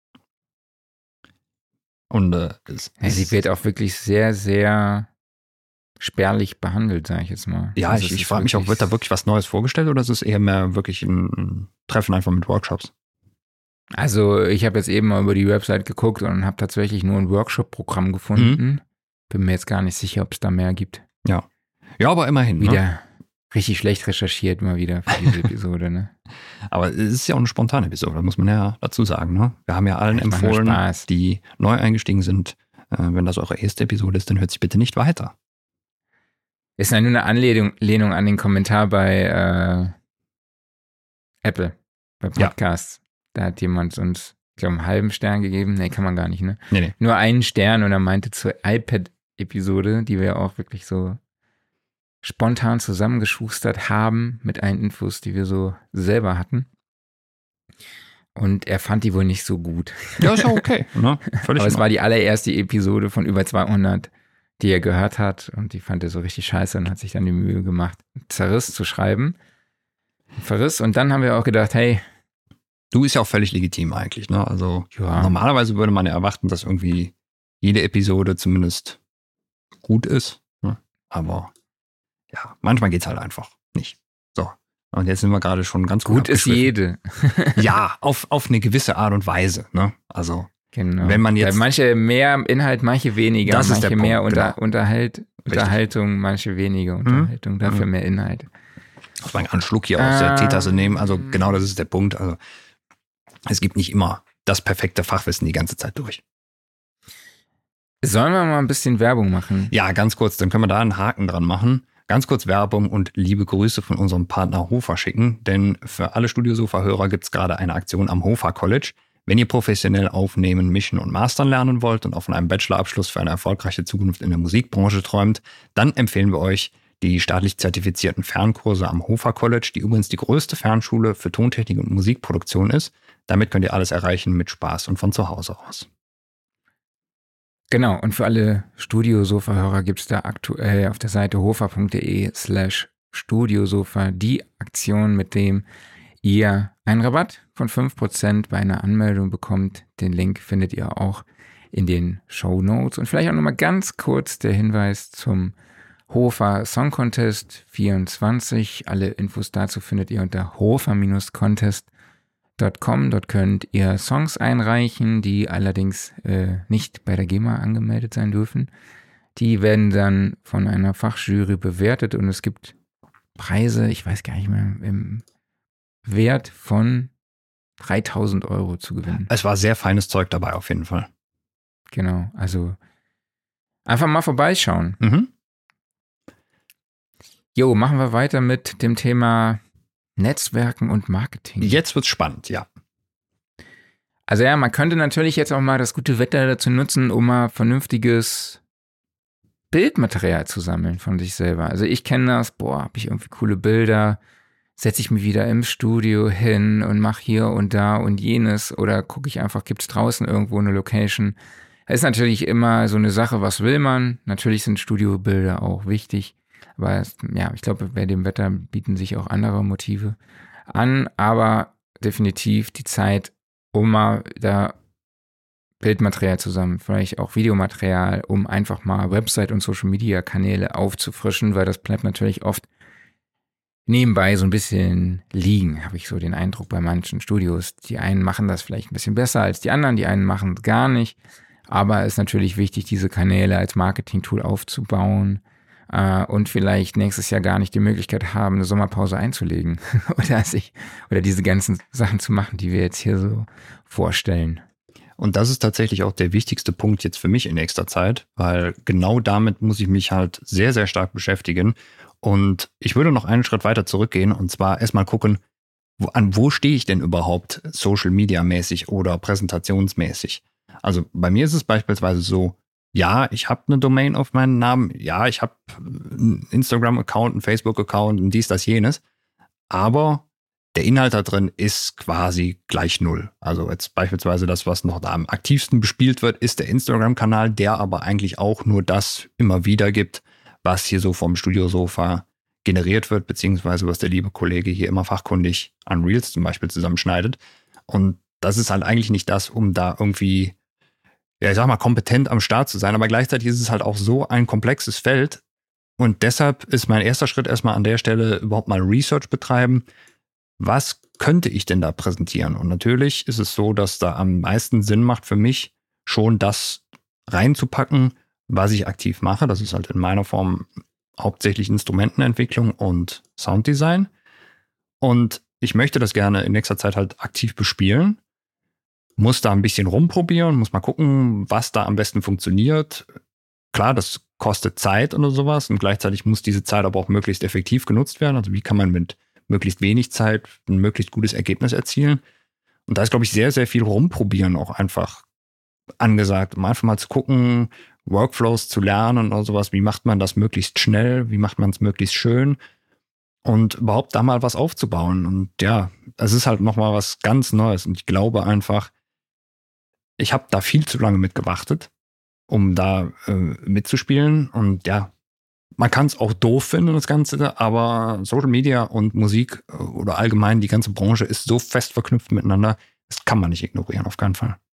Und äh, es, Ja, sie es- wird auch wirklich sehr, sehr spärlich behandelt, sage ich jetzt mal. ja, Also ich, es ich ist frage mich auch, wirklich- wird da wirklich was Neues vorgestellt oder ist es eher mehr wirklich ein, ein Treffen einfach mit Workshops? Also ich habe jetzt eben mal über die Website geguckt und habe tatsächlich nur ein Workshop-Programm gefunden. Mhm. Bin mir jetzt gar nicht sicher, ob es da mehr gibt. Ja. Ja, aber immerhin. Ne? Wieder richtig schlecht recherchiert mal wieder für diese Episode, ne? Aber es ist ja auch eine spontane Episode, muss man ja dazu sagen. Ne? Wir haben ja allen Das macht mir empfohlen, Spaß. die neu eingestiegen sind, Äh, wenn das eure erste Episode ist, dann hört sich bitte nicht weiter. Ist ja nur eine Anlehnung Lehnung an den Kommentar bei äh, Apple, bei Podcasts. Ja. Da hat jemand uns, ich glaube, einen halben Stern gegeben. Nee, kann man gar nicht, ne? Nee, nee. Nur einen Stern und er meinte zur iPad-Episode, die wir ja auch wirklich so spontan zusammengeschustert haben mit allen Infos, die wir so selber hatten. Und er fand die wohl nicht so gut. Ja, ist ja okay. Ne? Aber es war die allererste Episode von über zweihundert, die er gehört hat. Und die fand er so richtig scheiße und hat sich dann die Mühe gemacht, Zerriss zu schreiben. Verriss. Und dann haben wir auch gedacht, hey. Du, ist ja auch völlig legitim eigentlich. Ne? Also ja. Normalerweise würde man ja erwarten, dass irgendwie jede Episode zumindest gut ist. Ne? Aber ja, manchmal geht's halt einfach nicht. So. Und jetzt sind wir gerade schon ganz gut. Gut ist jede. Ja, auf, auf eine gewisse Art und Weise. Ne? Also, genau. Wenn man jetzt. Ja, manche mehr Inhalt, manche weniger. Das manche ist der mehr Punkt, unter, genau. Unterhalt, Unterhaltung, manche weniger Unterhaltung, mhm. dafür mehr Inhalt. Ich muss mal einen Schluck hier aus der Teetasse nehmen. Also, genau das ist der Punkt. Also, es gibt nicht immer das perfekte Fachwissen die ganze Zeit durch. Sollen wir mal ein bisschen Werbung machen? Ja, ganz kurz, dann können wir da einen Haken dran machen. Ganz kurz Werbung und liebe Grüße von unserem Partner Hofer schicken, denn für alle Studiosofa-Hörer gibt es gerade eine Aktion am Hofer College. Wenn ihr professionell aufnehmen, mischen und mastern lernen wollt und auch von einem Bachelorabschluss für eine erfolgreiche Zukunft in der Musikbranche träumt, dann empfehlen wir euch die staatlich zertifizierten Fernkurse am Hofer College, die übrigens die größte Fernschule für Tontechnik und Musikproduktion ist. Damit könnt ihr alles erreichen mit Spaß und von zu Hause aus. Genau, und für alle Studiosofa-Hörer gibt es da aktuell auf der Seite hofer.de slash Studiosofa die Aktion, mit dem ihr einen Rabatt von fünf Prozent bei einer Anmeldung bekommt. Den Link findet ihr auch in den Shownotes. Und vielleicht auch nochmal ganz kurz der Hinweis zum Hofer Song Contest vierundzwanzig. Alle Infos dazu findet ihr unter hofer Contest Dort com. Dort könnt ihr Songs einreichen, die allerdings äh, nicht bei der GEMA angemeldet sein dürfen. Die werden dann von einer Fachjury bewertet und es gibt Preise, ich weiß gar nicht mehr, im Wert von dreitausend Euro zu gewinnen. Es war sehr feines Zeug dabei auf jeden Fall. Genau, also einfach mal vorbeischauen. Mhm. Jo, machen wir weiter mit dem Thema Netzwerken und Marketing. Jetzt wird's spannend, ja. Also ja, man könnte natürlich jetzt auch mal das gute Wetter dazu nutzen, um mal vernünftiges Bildmaterial zu sammeln von sich selber. Also ich kenne das, boah, habe ich irgendwie coole Bilder, setze ich mich wieder im Studio hin und mache hier und da und jenes oder gucke ich einfach, gibt es draußen irgendwo eine Location. Es ist natürlich immer so eine Sache, was will man? Natürlich sind Studiobilder auch wichtig. Aber es, ja, ich glaube, bei dem Wetter bieten sich auch andere Motive an, aber definitiv die Zeit, um mal da Bildmaterial zusammen, vielleicht auch Videomaterial, um einfach mal Website- und Social-Media-Kanäle aufzufrischen, weil das bleibt natürlich oft nebenbei so ein bisschen liegen, habe ich so den Eindruck bei manchen Studios. Die einen machen das vielleicht ein bisschen besser als die anderen, die einen machen es gar nicht, aber es ist natürlich wichtig, diese Kanäle als Marketing-Tool aufzubauen, und vielleicht nächstes Jahr gar nicht die Möglichkeit haben, eine Sommerpause einzulegen oder sich oder diese ganzen Sachen zu machen, die wir jetzt hier so vorstellen. Und das ist tatsächlich auch der wichtigste Punkt jetzt für mich in nächster Zeit, weil genau damit muss ich mich halt sehr, sehr stark beschäftigen. Und ich würde noch einen Schritt weiter zurückgehen und zwar erstmal gucken, wo, an wo stehe ich denn überhaupt Social-Media-mäßig oder präsentationsmäßig? Also bei mir ist es beispielsweise so, ja, ich habe eine Domain auf meinen Namen. Ja, ich habe einen Instagram-Account, einen Facebook-Account und dies, das, jenes. Aber der Inhalt da drin ist quasi gleich null. Also jetzt beispielsweise das, was noch da am aktivsten bespielt wird, ist der Instagram-Kanal, der aber eigentlich auch nur das immer wieder gibt, was hier so vom Studiosofa generiert wird, beziehungsweise was der liebe Kollege hier immer fachkundig an Reels zum Beispiel zusammenschneidet. Und das ist halt eigentlich nicht das, um da irgendwie, ja, ich sag mal, kompetent am Start zu sein, aber gleichzeitig ist es halt auch so ein komplexes Feld und deshalb ist mein erster Schritt erstmal an der Stelle überhaupt mal Research betreiben. Was könnte ich denn da präsentieren? Und natürlich ist es so, dass da am meisten Sinn macht für mich, schon das reinzupacken, was ich aktiv mache. Das ist halt in meiner Form hauptsächlich Instrumentenentwicklung und Sounddesign. Und ich möchte das gerne in nächster Zeit halt aktiv bespielen. muss da ein bisschen rumprobieren, muss mal gucken, was da am besten funktioniert. Klar, das kostet Zeit oder sowas und gleichzeitig muss diese Zeit aber auch möglichst effektiv genutzt werden. Also wie kann man mit möglichst wenig Zeit ein möglichst gutes Ergebnis erzielen? Und da ist, glaube ich, sehr, sehr viel rumprobieren auch einfach angesagt, um einfach mal zu gucken, Workflows zu lernen oder sowas. Wie macht man das möglichst schnell? Wie macht man es möglichst schön? Und überhaupt da mal was aufzubauen. Und ja, es ist halt nochmal was ganz Neues. Und ich glaube einfach, ich habe da viel zu lange mit gewartet, um da äh, mitzuspielen. Und ja, man kann es auch doof finden, das Ganze, aber Social Media und Musik äh, oder allgemein die ganze Branche ist so fest verknüpft miteinander, das kann man nicht ignorieren, auf keinen Fall.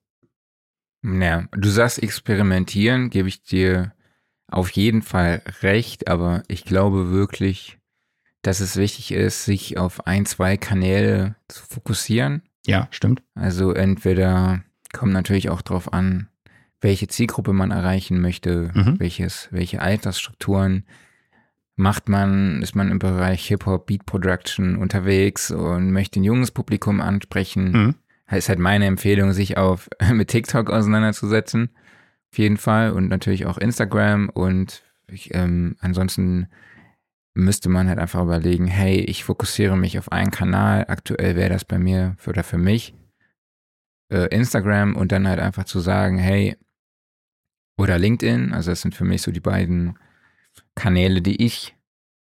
Ja, du sagst experimentieren, gebe ich dir auf jeden Fall recht, aber ich glaube wirklich, dass es wichtig ist, sich auf ein, zwei Kanäle zu fokussieren. Ja, stimmt. Also entweder kommt natürlich auch drauf an, welche Zielgruppe man erreichen möchte, mhm. welches, welche Altersstrukturen macht man, ist man im Bereich Hip-Hop, Beat Production unterwegs und möchte ein junges Publikum ansprechen. Mhm. Ist halt meine Empfehlung, sich auf mit TikTok auseinanderzusetzen, auf jeden Fall, und natürlich auch Instagram, und ich, ähm, ansonsten müsste man halt einfach überlegen, hey, ich fokussiere mich auf einen Kanal, aktuell wäre das bei mir oder für mich äh, Instagram, und dann halt einfach zu sagen, hey, oder LinkedIn, also das sind für mich so die beiden Kanäle, die ich,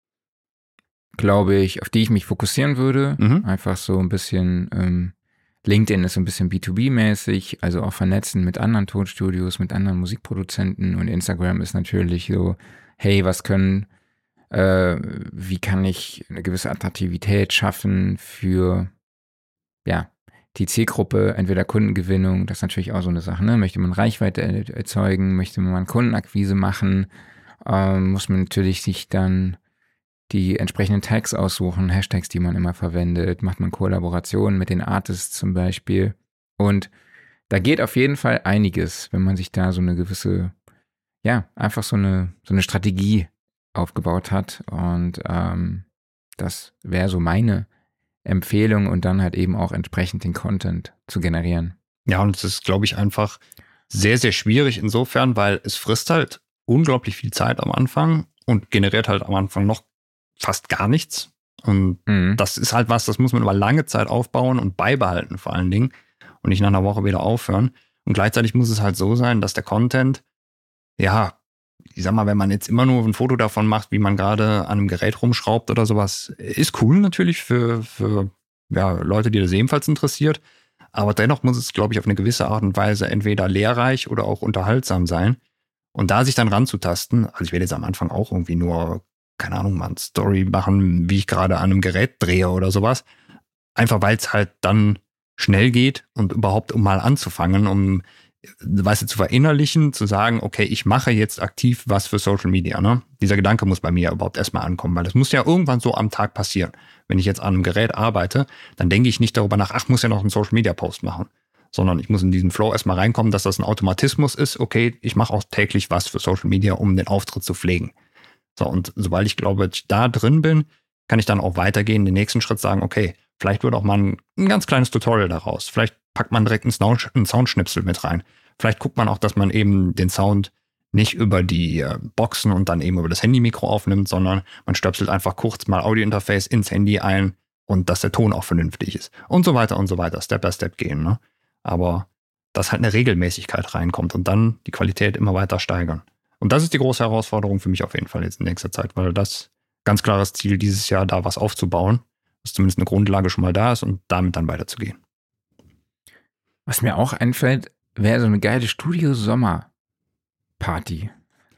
glaube ich, auf die ich mich fokussieren würde, mhm. einfach so ein bisschen, ähm, LinkedIn ist so ein bisschen B zwei B-mäßig, also auch vernetzen mit anderen Tonstudios, mit anderen Musikproduzenten, und Instagram ist natürlich so, hey, was können, äh, wie kann ich eine gewisse Attraktivität schaffen für, ja, die Zielgruppe, entweder Kundengewinnung, das ist natürlich auch so eine Sache, ne? Möchte man Reichweite erzeugen, möchte man Kundenakquise machen, ähm, muss man natürlich sich dann die entsprechenden Tags aussuchen, Hashtags, die man immer verwendet, macht man Kollaborationen mit den Artists zum Beispiel. Und da geht auf jeden Fall einiges, wenn man sich da so eine gewisse, ja, einfach so eine, so eine Strategie aufgebaut hat. Und ähm, das wäre so meine Empfehlung, und dann halt eben auch entsprechend den Content zu generieren. Ja, und es ist, glaube ich, einfach sehr, sehr schwierig insofern, weil es frisst halt unglaublich viel Zeit am Anfang und generiert halt am Anfang noch fast gar nichts. Und mhm. das ist halt was, das muss man über lange Zeit aufbauen und beibehalten vor allen Dingen und nicht nach einer Woche wieder aufhören. Und gleichzeitig muss es halt so sein, dass der Content, ja, ich sag mal, wenn man jetzt immer nur ein Foto davon macht, wie man gerade an einem Gerät rumschraubt oder sowas, ist cool natürlich für, für ja, Leute, die das ebenfalls interessiert. Aber dennoch muss es, glaube ich, auf eine gewisse Art und Weise entweder lehrreich oder auch unterhaltsam sein. Und da sich dann ranzutasten, also ich werde jetzt am Anfang auch irgendwie nur, keine Ahnung, mal eine Story machen, wie ich gerade an einem Gerät drehe oder sowas. Einfach weil es halt dann schnell geht und überhaupt um mal anzufangen, um, weißt du, zu verinnerlichen, zu sagen, okay, ich mache jetzt aktiv was für Social Media. Ne? Dieser Gedanke muss bei mir ja überhaupt erstmal ankommen, weil das muss ja irgendwann so am Tag passieren. Wenn ich jetzt an einem Gerät arbeite, dann denke ich nicht darüber nach, ach, muss ja noch einen Social Media Post machen, sondern ich muss in diesen Flow erstmal reinkommen, dass das ein Automatismus ist, okay, ich mache auch täglich was für Social Media, um den Auftritt zu pflegen. So, und sobald ich glaube, ich da drin bin, kann ich dann auch weitergehen, den nächsten Schritt sagen, okay, vielleicht wird auch mal ein, ein ganz kleines Tutorial daraus. Vielleicht packt man direkt einen, Sound, einen Soundschnipsel mit rein. Vielleicht guckt man auch, dass man eben den Sound nicht über die äh, Boxen und dann eben über das Handymikro aufnimmt, sondern man stöpselt einfach kurz mal Audiointerface ins Handy ein und dass der Ton auch vernünftig ist. Und so weiter und so weiter, Step by Step gehen. Ne? Aber dass halt eine Regelmäßigkeit reinkommt und dann die Qualität immer weiter steigern. Und das ist die große Herausforderung für mich auf jeden Fall jetzt in nächster Zeit, weil das ganz klares Ziel dieses Jahr, da was aufzubauen, dass zumindest eine Grundlage schon mal da ist und damit dann weiterzugehen. Was mir auch einfällt, wäre so eine geile Studio-Sommer-Party.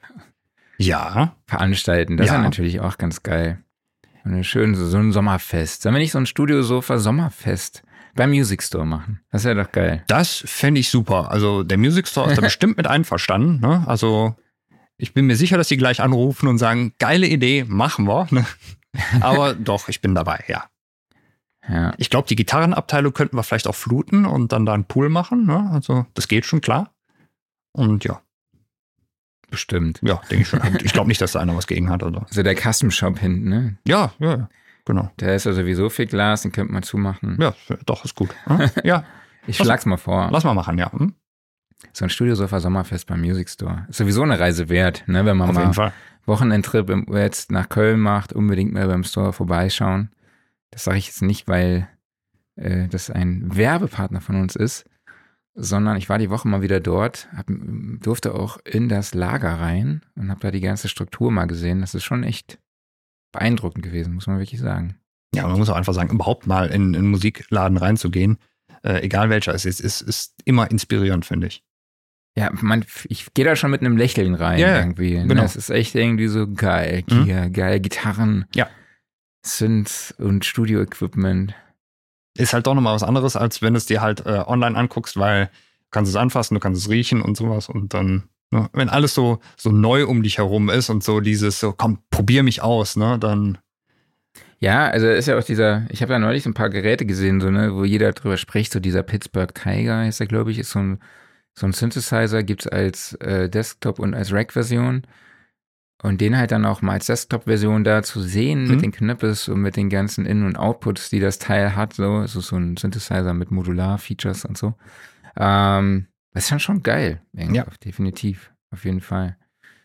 Ja. Veranstalten, das ja. ist natürlich auch ganz geil. Eine schöne, so ein Sommerfest. Sollen wir nicht so ein Studio-Sofa-Sommerfest beim Music Store machen? Das wäre doch geil. Das fände ich super. Also der Music Store ist da bestimmt mit einverstanden. Ne? Also ich bin mir sicher, dass sie gleich anrufen und sagen, geile Idee, machen wir. Ne? Aber doch, ich bin dabei, ja. ja. Ich glaube, die Gitarrenabteilung könnten wir vielleicht auch fluten und dann da einen Pool machen. Ne? Also das geht schon, klar. Und ja. Bestimmt. Ja, denke ich schon. Ich glaube nicht, dass da einer was gegen hat. Oder? Also der Custom Shop hinten, ne? Ja, ja, genau. Der ist ja sowieso viel Glas, den könnte man zumachen. Ja, doch, ist gut. Ja. Ich schlag's mal vor. Lass mal machen, ja. Hm? So ein Studiosofa Sommerfest beim Music Store. Ist sowieso eine Reise wert, ne? Wenn man Auf mal jeden Fall. Wochenendtrip jetzt nach Köln macht, unbedingt mal beim Store vorbeischauen. Das sage ich jetzt nicht, weil äh, das ein Werbepartner von uns ist, sondern ich war die Woche mal wieder dort, hab, durfte auch in das Lager rein und habe da die ganze Struktur mal gesehen. Das ist schon echt beeindruckend gewesen, muss man wirklich sagen. Ja, man muss auch einfach sagen, überhaupt mal in einen Musikladen reinzugehen, äh, egal welcher es ist, ist, ist immer inspirierend, finde ich. Ja, man, ich gehe da schon mit einem Lächeln rein ja, irgendwie. Genau. Ne? Es ist echt irgendwie so geil. Mhm. Gear, geil, Gitarren, ja. Synths und Studio-Equipment. Ist halt doch nochmal was anderes, als wenn du es dir halt äh, online anguckst, weil du kannst es anfassen, du kannst es riechen und sowas und dann, ne, wenn alles so, so neu um dich herum ist und so dieses so, komm, probier mich aus, ne, dann. Ja, also ist ja auch dieser, ich habe ja neulich so ein paar Geräte gesehen, so, ne, wo jeder drüber spricht, so dieser Pittsburgh Tiger heißt der, glaube ich, ist so ein So ein Synthesizer gibt es als äh, Desktop- und als Rack-Version. Und den halt dann auch mal als Desktop-Version da zu sehen, mhm. mit den Knöppels und mit den ganzen In- und Outputs, die das Teil hat. So, also so ein Synthesizer mit Modular-Features und so. Ähm, das ist dann schon geil. Ja, definitiv. Auf jeden Fall.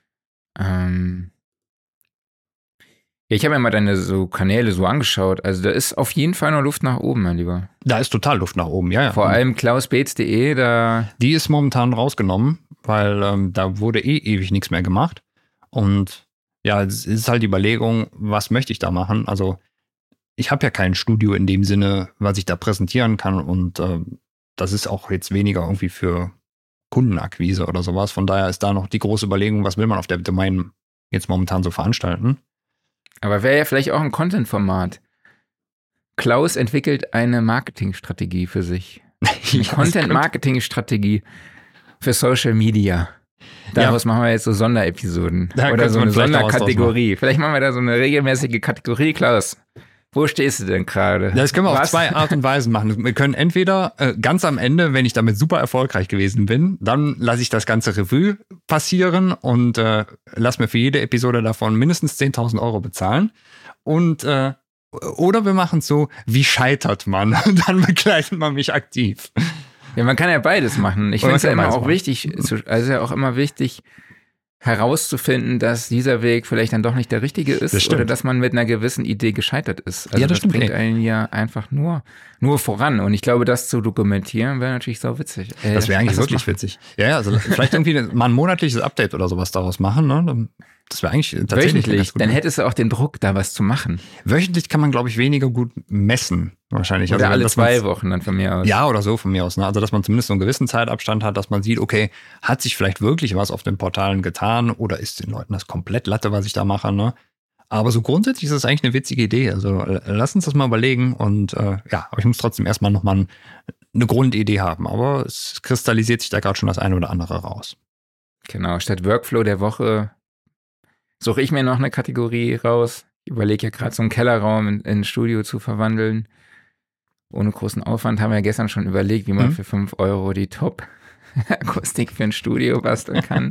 Ähm, ja, ich habe mir mal deine so Kanäle so angeschaut. Also da ist auf jeden Fall noch Luft nach oben, mein Lieber. Da ist total Luft nach oben, ja, ja. Vor allem klausbeetz punkt de, da... Die ist momentan rausgenommen, weil ähm, da wurde eh ewig nichts mehr gemacht. Und ja, es ist halt die Überlegung, was möchte ich da machen? Also ich habe ja kein Studio in dem Sinne, was ich da präsentieren kann. Und äh, das ist auch jetzt weniger irgendwie für Kundenakquise oder sowas. Von daher ist da noch die große Überlegung, was will man auf der Domain jetzt momentan so veranstalten? Aber wäre ja vielleicht auch ein Content-Format. Klaus entwickelt eine Marketingstrategie für sich. Eine ja, Content-Marketing-Strategie für Social Media. Daraus ja. machen wir jetzt so Sonderepisoden. Da Oder so eine Sonderkategorie. Vielleicht machen wir da so eine regelmäßige Kategorie. Klaus, wo stehst du denn gerade? Das können wir Was? auf zwei Art und Weisen machen. Wir können entweder äh, ganz am Ende, wenn ich damit super erfolgreich gewesen bin, dann lasse ich das ganze Revue passieren und äh, lass mir für jede Episode davon mindestens zehntausend Euro bezahlen. Und äh, oder wir machen es so, wie scheitert man? Dann begleitet man mich aktiv. Ja, man kann ja beides machen. Ich finde es ja immer auch machen. wichtig, also ja auch immer wichtig, herauszufinden, dass dieser Weg vielleicht dann doch nicht der richtige ist das oder dass man mit einer gewissen Idee gescheitert ist. Also ja, das, das bringt ey. einen ja einfach nur, nur voran. Und ich glaube, das zu dokumentieren wäre natürlich sau witzig. Äh, das wäre eigentlich wirklich witzig. Ja, ja, also vielleicht irgendwie mal ein monatliches Update oder sowas daraus machen, ne? Das wäre eigentlich tatsächlich wöchentlich, dann hättest du auch den Druck, da was zu machen. Wöchentlich kann man, glaube ich, weniger gut messen, wahrscheinlich. Oder also, alle zwei Wochen dann von mir aus. Ja, oder so von mir aus. Ne? Also, dass man zumindest so einen gewissen Zeitabstand hat, dass man sieht, okay, hat sich vielleicht wirklich was auf den Portalen getan oder ist den Leuten das komplett Latte, was ich da mache, ne? Aber so grundsätzlich ist das eigentlich eine witzige Idee. Also, lass uns das mal überlegen und äh, ja, aber ich muss trotzdem erstmal nochmal ein, eine Grundidee haben. Aber es kristallisiert sich da gerade schon das eine oder andere raus. Genau, statt Workflow der Woche suche ich mir noch eine Kategorie raus. Ich überlege ja gerade, so einen Kellerraum in, in ein Studio zu verwandeln. Ohne großen Aufwand haben wir ja gestern schon überlegt, wie man mhm. für fünf Euro die Top-Akustik für ein Studio basteln kann.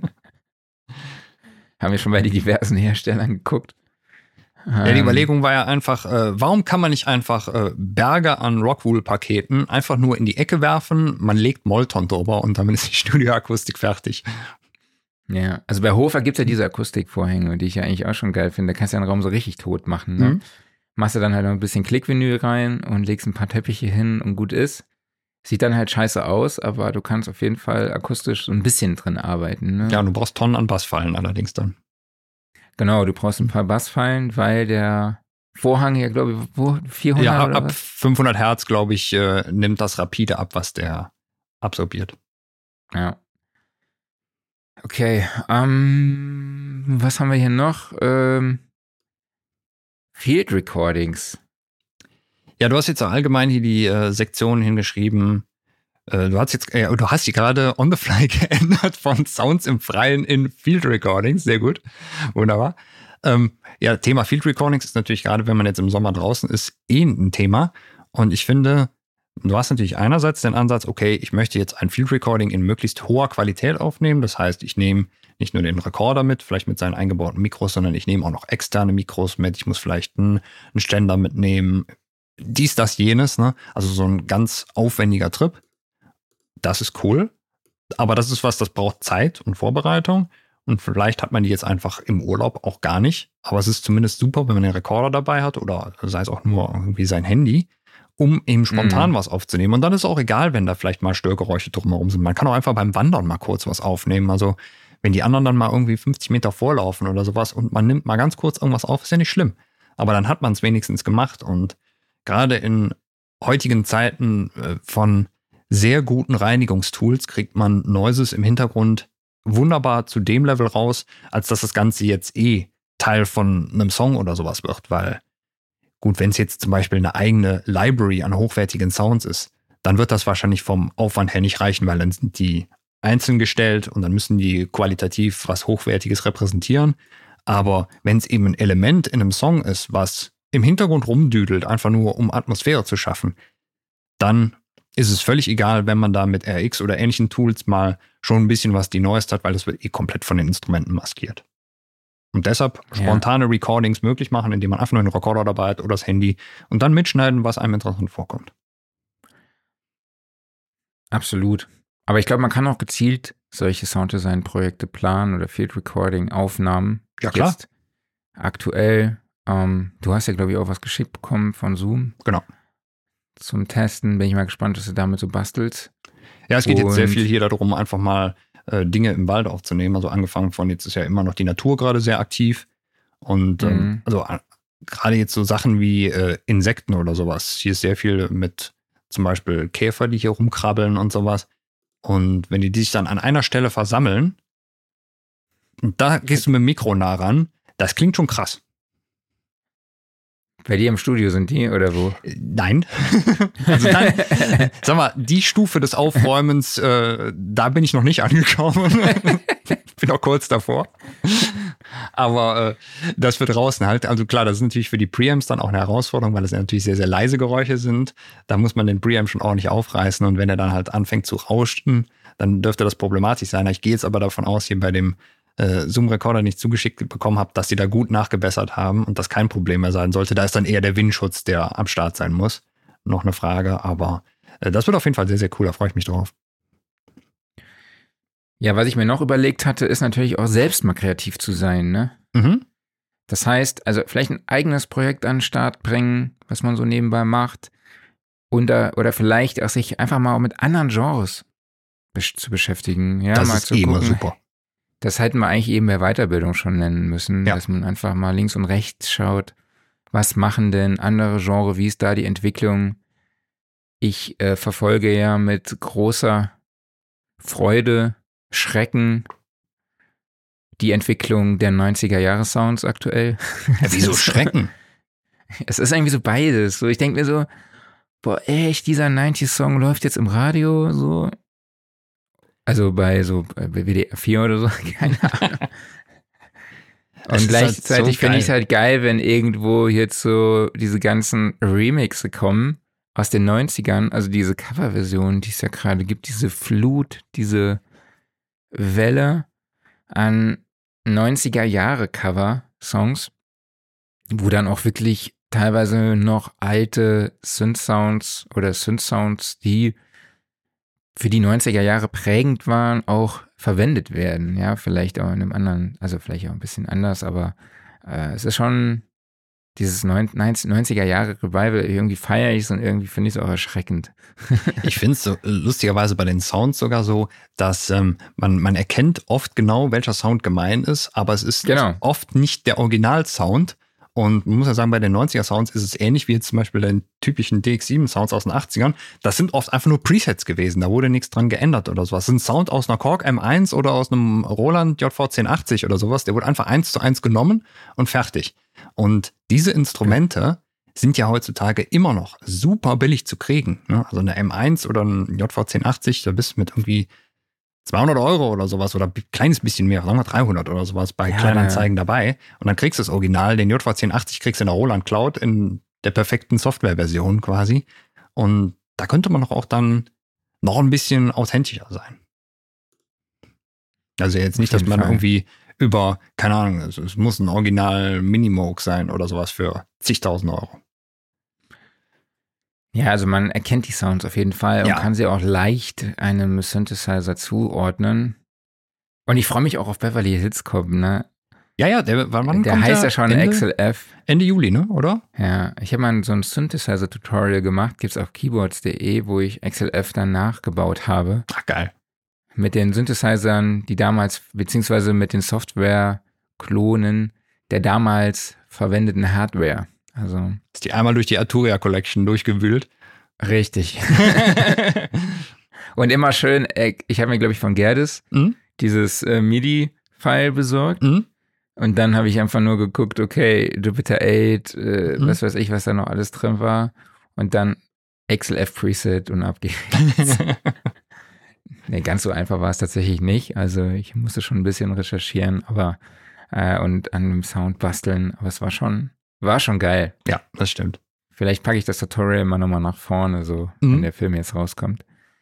Haben wir schon bei den diversen Herstellern geguckt. Ja, die Überlegung war ja einfach, äh, warum kann man nicht einfach äh, Berge an Rockwool-Paketen einfach nur in die Ecke werfen, man legt Molton drüber und damit ist die Studioakustik fertig. Ja, also bei Hofer gibt es ja diese Akustikvorhänge, die ich ja eigentlich auch schon geil finde. Da kannst du ja einen Raum so richtig tot machen. Ne? Mhm. Machst du dann halt noch ein bisschen Klickvinyl rein und legst ein paar Teppiche hin und gut ist. Sieht dann halt scheiße aus, aber du kannst auf jeden Fall akustisch so ein bisschen drin arbeiten. Ne? Ja, und du brauchst Tonnen an Bassfallen allerdings dann. Genau, du brauchst ein paar Bassfallen, weil der Vorhang hier, glaube ich, wo vierhundert ja, ab, oder ab was? fünfhundert Hertz, glaube ich, äh, nimmt das rapide ab, was der absorbiert. Ja. Okay, ähm, was haben wir hier noch? Ähm, Field Recordings. Ja, du hast jetzt allgemein hier die äh, Sektion hingeschrieben. Äh, du hast jetzt, äh, du hast die gerade on the fly geändert von Sounds im Freien in Field Recordings. Sehr gut, wunderbar. Ähm, ja, Thema Field Recordings ist natürlich gerade, wenn man jetzt im Sommer draußen ist, eh ein Thema. Und ich finde, du hast natürlich einerseits den Ansatz, okay, ich möchte jetzt ein Field Recording in möglichst hoher Qualität aufnehmen. Das heißt, ich nehme nicht nur den Rekorder mit, vielleicht mit seinen eingebauten Mikros, sondern ich nehme auch noch externe Mikros mit. Ich muss vielleicht einen, einen Ständer mitnehmen. Dies, das, jenes, ne? Also so ein ganz aufwendiger Trip. das ist cool. Aber das ist was, das braucht Zeit und Vorbereitung. Und vielleicht hat man die jetzt einfach im Urlaub auch gar nicht. Aber es ist zumindest super, wenn man einen Rekorder dabei hat oder sei es auch nur irgendwie sein Handy, um eben spontan mhm. was aufzunehmen. Und dann ist es auch egal, wenn da vielleicht mal Störgeräusche drumherum sind. Man kann auch einfach beim Wandern mal kurz was aufnehmen. Also wenn die anderen dann mal irgendwie fünfzig Meter vorlaufen oder sowas und man nimmt mal ganz kurz irgendwas auf, ist ja nicht schlimm. Aber dann hat man es wenigstens gemacht. Und gerade in heutigen Zeiten von sehr guten Reinigungstools kriegt man Noises im Hintergrund wunderbar zu dem Level raus, als dass das Ganze jetzt eh Teil von einem Song oder sowas wird. Weil gut, wenn es jetzt zum Beispiel eine eigene Library an hochwertigen Sounds ist, dann wird das wahrscheinlich vom Aufwand her nicht reichen, weil dann sind die einzeln gestellt und dann müssen die qualitativ was Hochwertiges repräsentieren. Aber wenn es eben ein Element in einem Song ist, was im Hintergrund rumdüdelt, einfach nur um Atmosphäre zu schaffen, dann ist es völlig egal, wenn man da mit R X oder ähnlichen Tools mal schon ein bisschen was denoised hat, weil das wird eh komplett von den Instrumenten maskiert. Und deshalb spontane ja. Recordings möglich machen, indem man einfach nur einen Rekorder dabei hat oder das Handy und dann mitschneiden, was einem interessant vorkommt. Absolut. Aber ich glaube, man kann auch gezielt solche Sounddesign-Projekte planen oder Field Recording, Aufnahmen. Ja, klar. Jetzt aktuell, ähm, du hast ja, glaube ich, auch was geschickt bekommen von Zoom. Genau. Zum Testen. Bin ich mal gespannt, was du damit so bastelst. Ja, es geht und jetzt sehr viel hier darum, einfach mal Dinge im Wald aufzunehmen. Also angefangen von, jetzt ist ja immer noch die Natur gerade sehr aktiv. Und mhm. ähm, also äh, gerade jetzt so Sachen wie äh, Insekten oder sowas. Hier ist sehr viel mit zum Beispiel Käfer, die hier rumkrabbeln und sowas. Und wenn die, die sich dann an einer Stelle versammeln, und da gehst du mit dem Mikro nah ran, das klingt schon krass. Bei dir im Studio sind die oder wo? Nein. Also dann, sag mal, die Stufe des Aufräumens, äh, da bin ich noch nicht angekommen. Bin noch kurz davor. Aber äh, das wird draußen halt. Also klar, das ist natürlich für die Preamps dann auch eine Herausforderung, weil das natürlich sehr, sehr leise Geräusche sind. Da muss man den Preamp schon ordentlich aufreißen. Und wenn er dann halt anfängt zu rauschen, dann dürfte das problematisch sein. Ich gehe jetzt aber davon aus, hier bei dem Äh, Zoom-Recorder nicht zugeschickt bekommen habe, dass die da gut nachgebessert haben und das kein Problem mehr sein sollte. Da ist dann eher der Windschutz, der am Start sein muss. Noch eine Frage, aber äh, das wird auf jeden Fall sehr, sehr cool, da freue ich mich drauf. Ja, was ich mir noch überlegt hatte, ist natürlich auch selbst mal kreativ zu sein, ne? Mhm. Das heißt, also vielleicht ein eigenes Projekt an den Start bringen, was man so nebenbei macht und, oder vielleicht auch sich einfach mal mit anderen Genres besch- zu beschäftigen. Ja, das mal ist zu eh gucken. immer super. Das hätten wir eigentlich eben mehr Weiterbildung schon nennen müssen, ja. dass man einfach mal links und rechts schaut, was machen denn andere Genre, wie ist da die Entwicklung. Ich äh, verfolge ja mit großer Freude, Schrecken die Entwicklung der neunziger-Jahre-Sounds aktuell. Ja, wieso Schrecken? Es ist irgendwie so beides. So, ich denke mir so, boah, echt, dieser neunziger-Song läuft jetzt im Radio so. Also bei so bei W D R vier oder so, keine Ahnung. Und gleichzeitig halt so finde ich es halt geil, wenn irgendwo jetzt so diese ganzen Remixe kommen aus den neunzigern, also diese Coverversion, die es ja gerade gibt, diese Flut, diese Welle an neunziger-Jahre-Cover-Songs, wo dann auch wirklich teilweise noch alte Synth-Sounds oder Synth-Sounds, die für die neunziger Jahre prägend waren, auch verwendet werden. Ja, vielleicht auch in einem anderen, also vielleicht auch ein bisschen anders, aber äh, es ist schon dieses neunziger Jahre Revival, irgendwie feiere ich es und irgendwie finde ich es auch erschreckend. Ich finde es so lustigerweise bei den Sounds sogar so, dass ähm, man, man erkennt oft genau, welcher Sound gemeint ist, aber es ist genau. oft nicht der Originalsound. Und man muss ja sagen, bei den neunziger-Sounds ist es ähnlich wie jetzt zum Beispiel den typischen D X sieben Sounds aus den achtzigern. Das sind oft einfach nur Presets gewesen, da wurde nichts dran geändert oder sowas. Das ist ein Sound aus einer Korg M eins oder aus einem Roland J V zehn achtzig oder sowas, der wurde einfach eins zu eins genommen und fertig. Und diese Instrumente sind ja heutzutage immer noch super billig zu kriegen. Also eine M eins oder ein J V zehn achtzig, da bist du mit irgendwie zweihundert Euro oder sowas oder ein kleines bisschen mehr, sagen wir dreihundert oder sowas bei ja, Kleinanzeigen ja. dabei. Und dann kriegst du das Original, den J V zehn achtzig kriegst du in der Roland Cloud in der perfekten Softwareversion quasi. Und da könnte man doch auch dann noch ein bisschen authentischer sein. Also jetzt nicht, dass man Fall. irgendwie über, keine Ahnung, also es muss ein Original Minimoog sein oder sowas für zigtausend Euro. Ja, also man erkennt die Sounds auf jeden Fall und Ja. kann sie auch leicht einem Synthesizer zuordnen. Und ich freue mich auch auf Beverly Hills Cop, ne? Ja, ja, der, wann Der kommt heißt der? ja schon Ende, X L F. Ende Juli, ne, oder? Ja, ich habe mal so ein Synthesizer-Tutorial gemacht, gibt's auf keyboards punkt de, wo ich X L F dann nachgebaut habe. Ach, geil. Mit den Synthesizern, die damals, beziehungsweise mit den Software-Klonen der damals verwendeten Hardware. Also Ist die einmal durch die Arturia Collection durchgewühlt. richtig. Und immer schön, äh, ich habe mir, glaube ich, von Gerdes Mhm. dieses äh, MIDI-File besorgt. Mhm. Und dann habe ich einfach nur geguckt, okay, Jupiter acht, äh, Mhm. was weiß ich, was da noch alles drin war. Und dann X L F Preset und ab geht's. Nee, ganz so einfach war es tatsächlich nicht. Also ich musste schon ein bisschen recherchieren, aber äh, und an dem Sound basteln. Aber es war schon, war schon geil. Ja, das stimmt. Vielleicht packe ich das Tutorial mal nochmal nach vorne, so Mhm. wenn der Film jetzt rauskommt.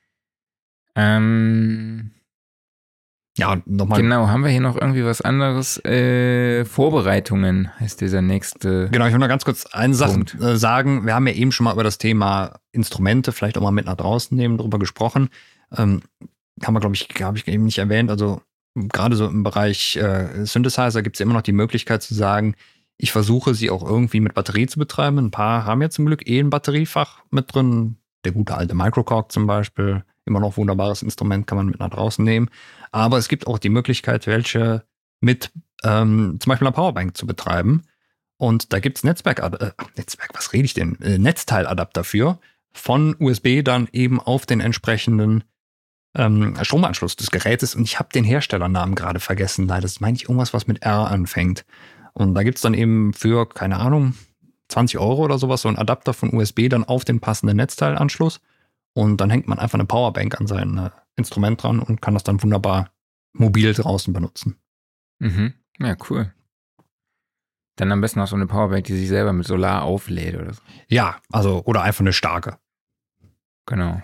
Ähm, Ja, und nochmal. genau, haben wir hier noch irgendwie was anderes? Äh, Vorbereitungen heißt dieser nächste. Genau, ich will noch ganz kurz eine Sache Punkt. äh, sagen. Wir haben ja eben schon mal über das Thema Instrumente, vielleicht auch mal mit nach draußen nehmen, drüber gesprochen. Ähm, haben wir, glaube ich, habe ich eben nicht erwähnt. Also gerade so im Bereich äh, Synthesizer gibt es immer noch die Möglichkeit zu sagen, ich versuche sie auch irgendwie mit Batterie zu betreiben. Ein paar haben ja zum Glück eh ein Batteriefach mit drin. Der gute alte Microcorg zum Beispiel, immer noch wunderbares Instrument, kann man mit nach draußen nehmen. Aber es gibt auch die Möglichkeit, welche mit ähm, zum Beispiel einer Powerbank zu betreiben. Und da gibt es Netzwerk, äh, Netzwerk, was rede ich denn? Äh, Netzteiladapter für, von U S B dann eben auf den entsprechenden ähm, Stromanschluss des Gerätes. Und ich habe den Herstellernamen gerade vergessen. Leider, das meine ich irgendwas, was mit R anfängt. Und da gibt es dann eben für, keine Ahnung, zwanzig Euro oder sowas, so ein Adapter von U S B dann auf den passenden Netzteilanschluss. Und dann hängt man einfach eine Powerbank an sein äh, Instrument dran und kann das dann wunderbar mobil draußen benutzen. Mhm. Ja, cool. Dann am besten noch so eine Powerbank, die sich selber mit Solar auflädt oder so. Ja, also, oder einfach eine starke. Genau.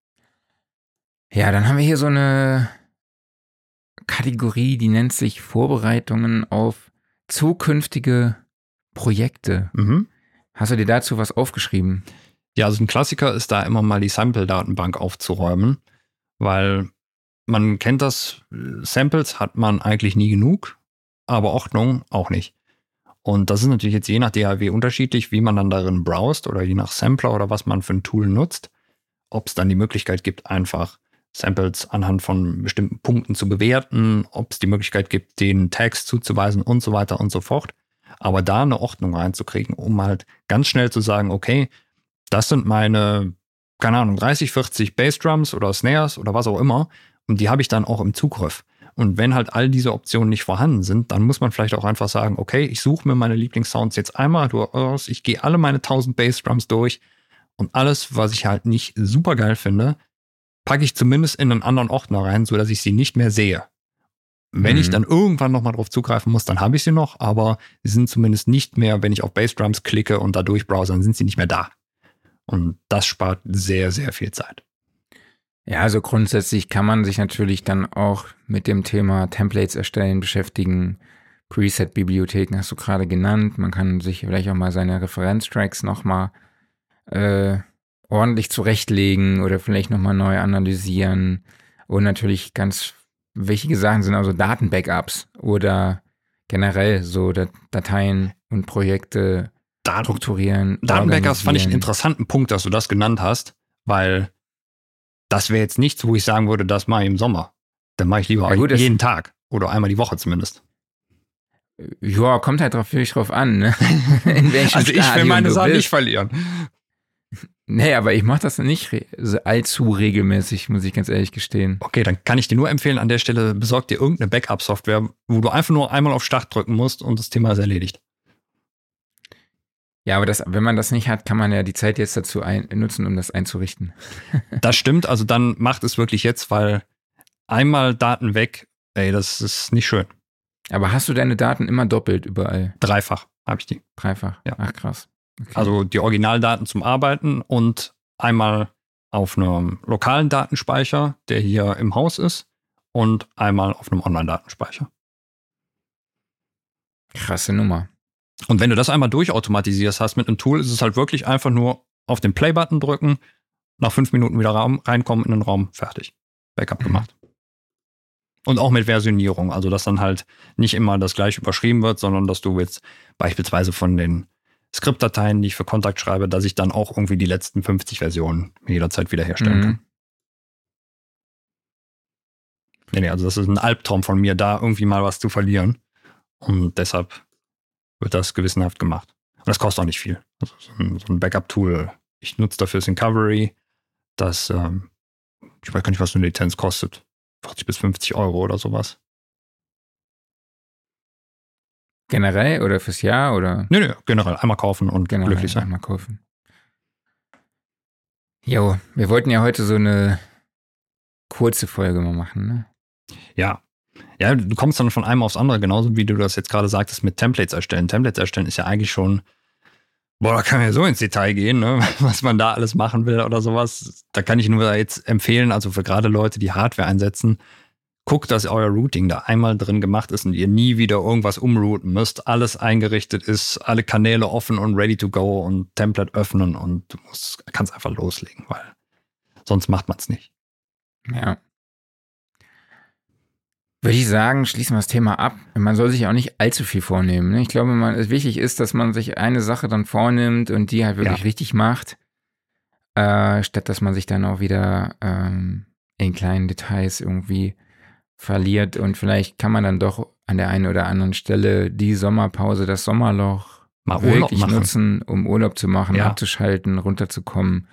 Ja, dann haben wir hier so eine Kategorie, die nennt sich Vorbereitungen auf zukünftige Projekte. Mhm. Hast du dir dazu was aufgeschrieben? Ja, also ein Klassiker ist da immer mal die Sample-Datenbank aufzuräumen, weil man kennt das, Samples hat man eigentlich nie genug, aber Ordnung auch nicht. Und das ist natürlich jetzt je nach D A W unterschiedlich, wie man dann darin browst oder je nach Sampler oder was man für ein Tool nutzt, ob es dann die Möglichkeit gibt, einfach Samples anhand von bestimmten Punkten zu bewerten, ob es die Möglichkeit gibt, den Tags zuzuweisen und so weiter und so fort. Aber da eine Ordnung reinzukriegen, um halt ganz schnell zu sagen, okay, das sind meine, keine Ahnung, dreißig, vierzig Bassdrums oder Snares oder was auch immer. Und die habe ich dann auch im Zugriff. Und wenn halt all diese Optionen nicht vorhanden sind, dann muss man vielleicht auch einfach sagen, okay, ich suche mir meine Lieblingssounds jetzt einmal aus, ich gehe alle meine tausend Bassdrums durch und alles, was ich halt nicht super geil finde, packe ich zumindest in einen anderen Ordner rein, sodass ich sie nicht mehr sehe. Wenn Mhm. ich dann irgendwann nochmal drauf zugreifen muss, dann habe ich sie noch, aber sie sind zumindest nicht mehr, wenn ich auf Bassdrums klicke und da durchbrowse, dann sind sie nicht mehr da. Und das spart sehr, sehr viel Zeit. Ja, also grundsätzlich kann man sich natürlich dann auch mit dem Thema Templates erstellen beschäftigen. Preset-Bibliotheken hast du gerade genannt. Man kann sich vielleicht auch mal seine Referenztracks nochmal äh, ordentlich zurechtlegen oder vielleicht nochmal neu analysieren. Und natürlich ganz wichtige Sachen sind also Datenbackups oder generell so Dat- Dateien und Projekte Daten- strukturieren. Datenbackups fand ich einen organisieren. interessanten Punkt, dass du das genannt hast, weil das wäre jetzt nichts, wo ich sagen würde, das mache ich im Sommer. Dann mache ich lieber Ja, gut, das- jeden Tag oder einmal die Woche zumindest. Ja, kommt halt drauf, wirklich drauf an, ne? In welchem Also ich will Stadium meine du Sachen bist. nicht verlieren. Nee, aber ich mache das nicht re allzu regelmäßig, muss ich ganz ehrlich gestehen. Okay, dann kann ich dir nur empfehlen, an der Stelle besorg dir irgendeine Backup-Software, wo du einfach nur einmal auf Start drücken musst und das Thema ist erledigt. Ja, aber das, wenn man das nicht hat, kann man ja die Zeit jetzt dazu ein nutzen, um das einzurichten. Das stimmt, also dann macht es wirklich jetzt, weil einmal Daten weg, ey, das ist nicht schön. Aber hast du deine Daten immer doppelt überall? Dreifach habe ich die. Dreifach? Ja. Ach, krass. Okay. Also die Originaldaten zum Arbeiten und einmal auf einem lokalen Datenspeicher, der hier im Haus ist, und einmal auf einem Online-Datenspeicher. Krasse Nummer. Und wenn du das einmal durchautomatisierst hast mit einem Tool, ist es halt wirklich einfach nur auf den Play-Button drücken, nach fünf Minuten wieder Raum, reinkommen in den Raum, fertig. Backup mhm. gemacht. Und auch mit Versionierung, also dass dann halt nicht immer das gleiche überschrieben wird, sondern dass du jetzt beispielsweise von den Skriptdateien, die ich für Kontakt schreibe, dass ich dann auch irgendwie die letzten fünfzig Versionen jederzeit wiederherstellen mhm. kann. Nee, nee, also das ist ein Albtraum von mir, da irgendwie mal was zu verlieren. Und deshalb wird das gewissenhaft gemacht. Und das kostet auch nicht viel. Also so ein, so ein Backup-Tool. Ich nutze dafür Syncovery. Das, ähm, ich weiß gar nicht, was eine Lizenz kostet. vierzig bis fünfzig Euro oder sowas. Generell oder fürs Jahr? Oder? Nö, nö, generell. Einmal kaufen und generell glücklich sein. Einmal kaufen. Jo, wir wollten ja heute so eine kurze Folge mal machen, ne? Ja. Ja, du kommst dann von einem aufs andere, genauso wie du das jetzt gerade sagtest mit Templates erstellen. Templates erstellen ist ja eigentlich schon, boah, da kann man ja so ins Detail gehen, ne? Was man da alles machen will oder sowas. Da kann ich nur jetzt empfehlen, also für gerade Leute, die Hardware einsetzen, guckt, dass euer Routing da einmal drin gemacht ist und ihr nie wieder irgendwas umrouten müsst. Alles eingerichtet ist, alle Kanäle offen und ready to go und Template öffnen und du musst, kannst einfach loslegen, weil sonst macht man es nicht. Ja. Würde ich sagen, schließen wir das Thema ab. Man soll sich auch nicht allzu viel vornehmen. Ne? Ich glaube, man, es wichtig ist, dass man sich eine Sache dann vornimmt und die halt wirklich ja. richtig macht, äh, statt dass man sich dann auch wieder ähm, in kleinen Details irgendwie verliert. Und vielleicht kann man dann doch an der einen oder anderen Stelle die Sommerpause, das Sommerloch mal wirklich nutzen, um Urlaub zu machen, ja. abzuschalten, runterzukommen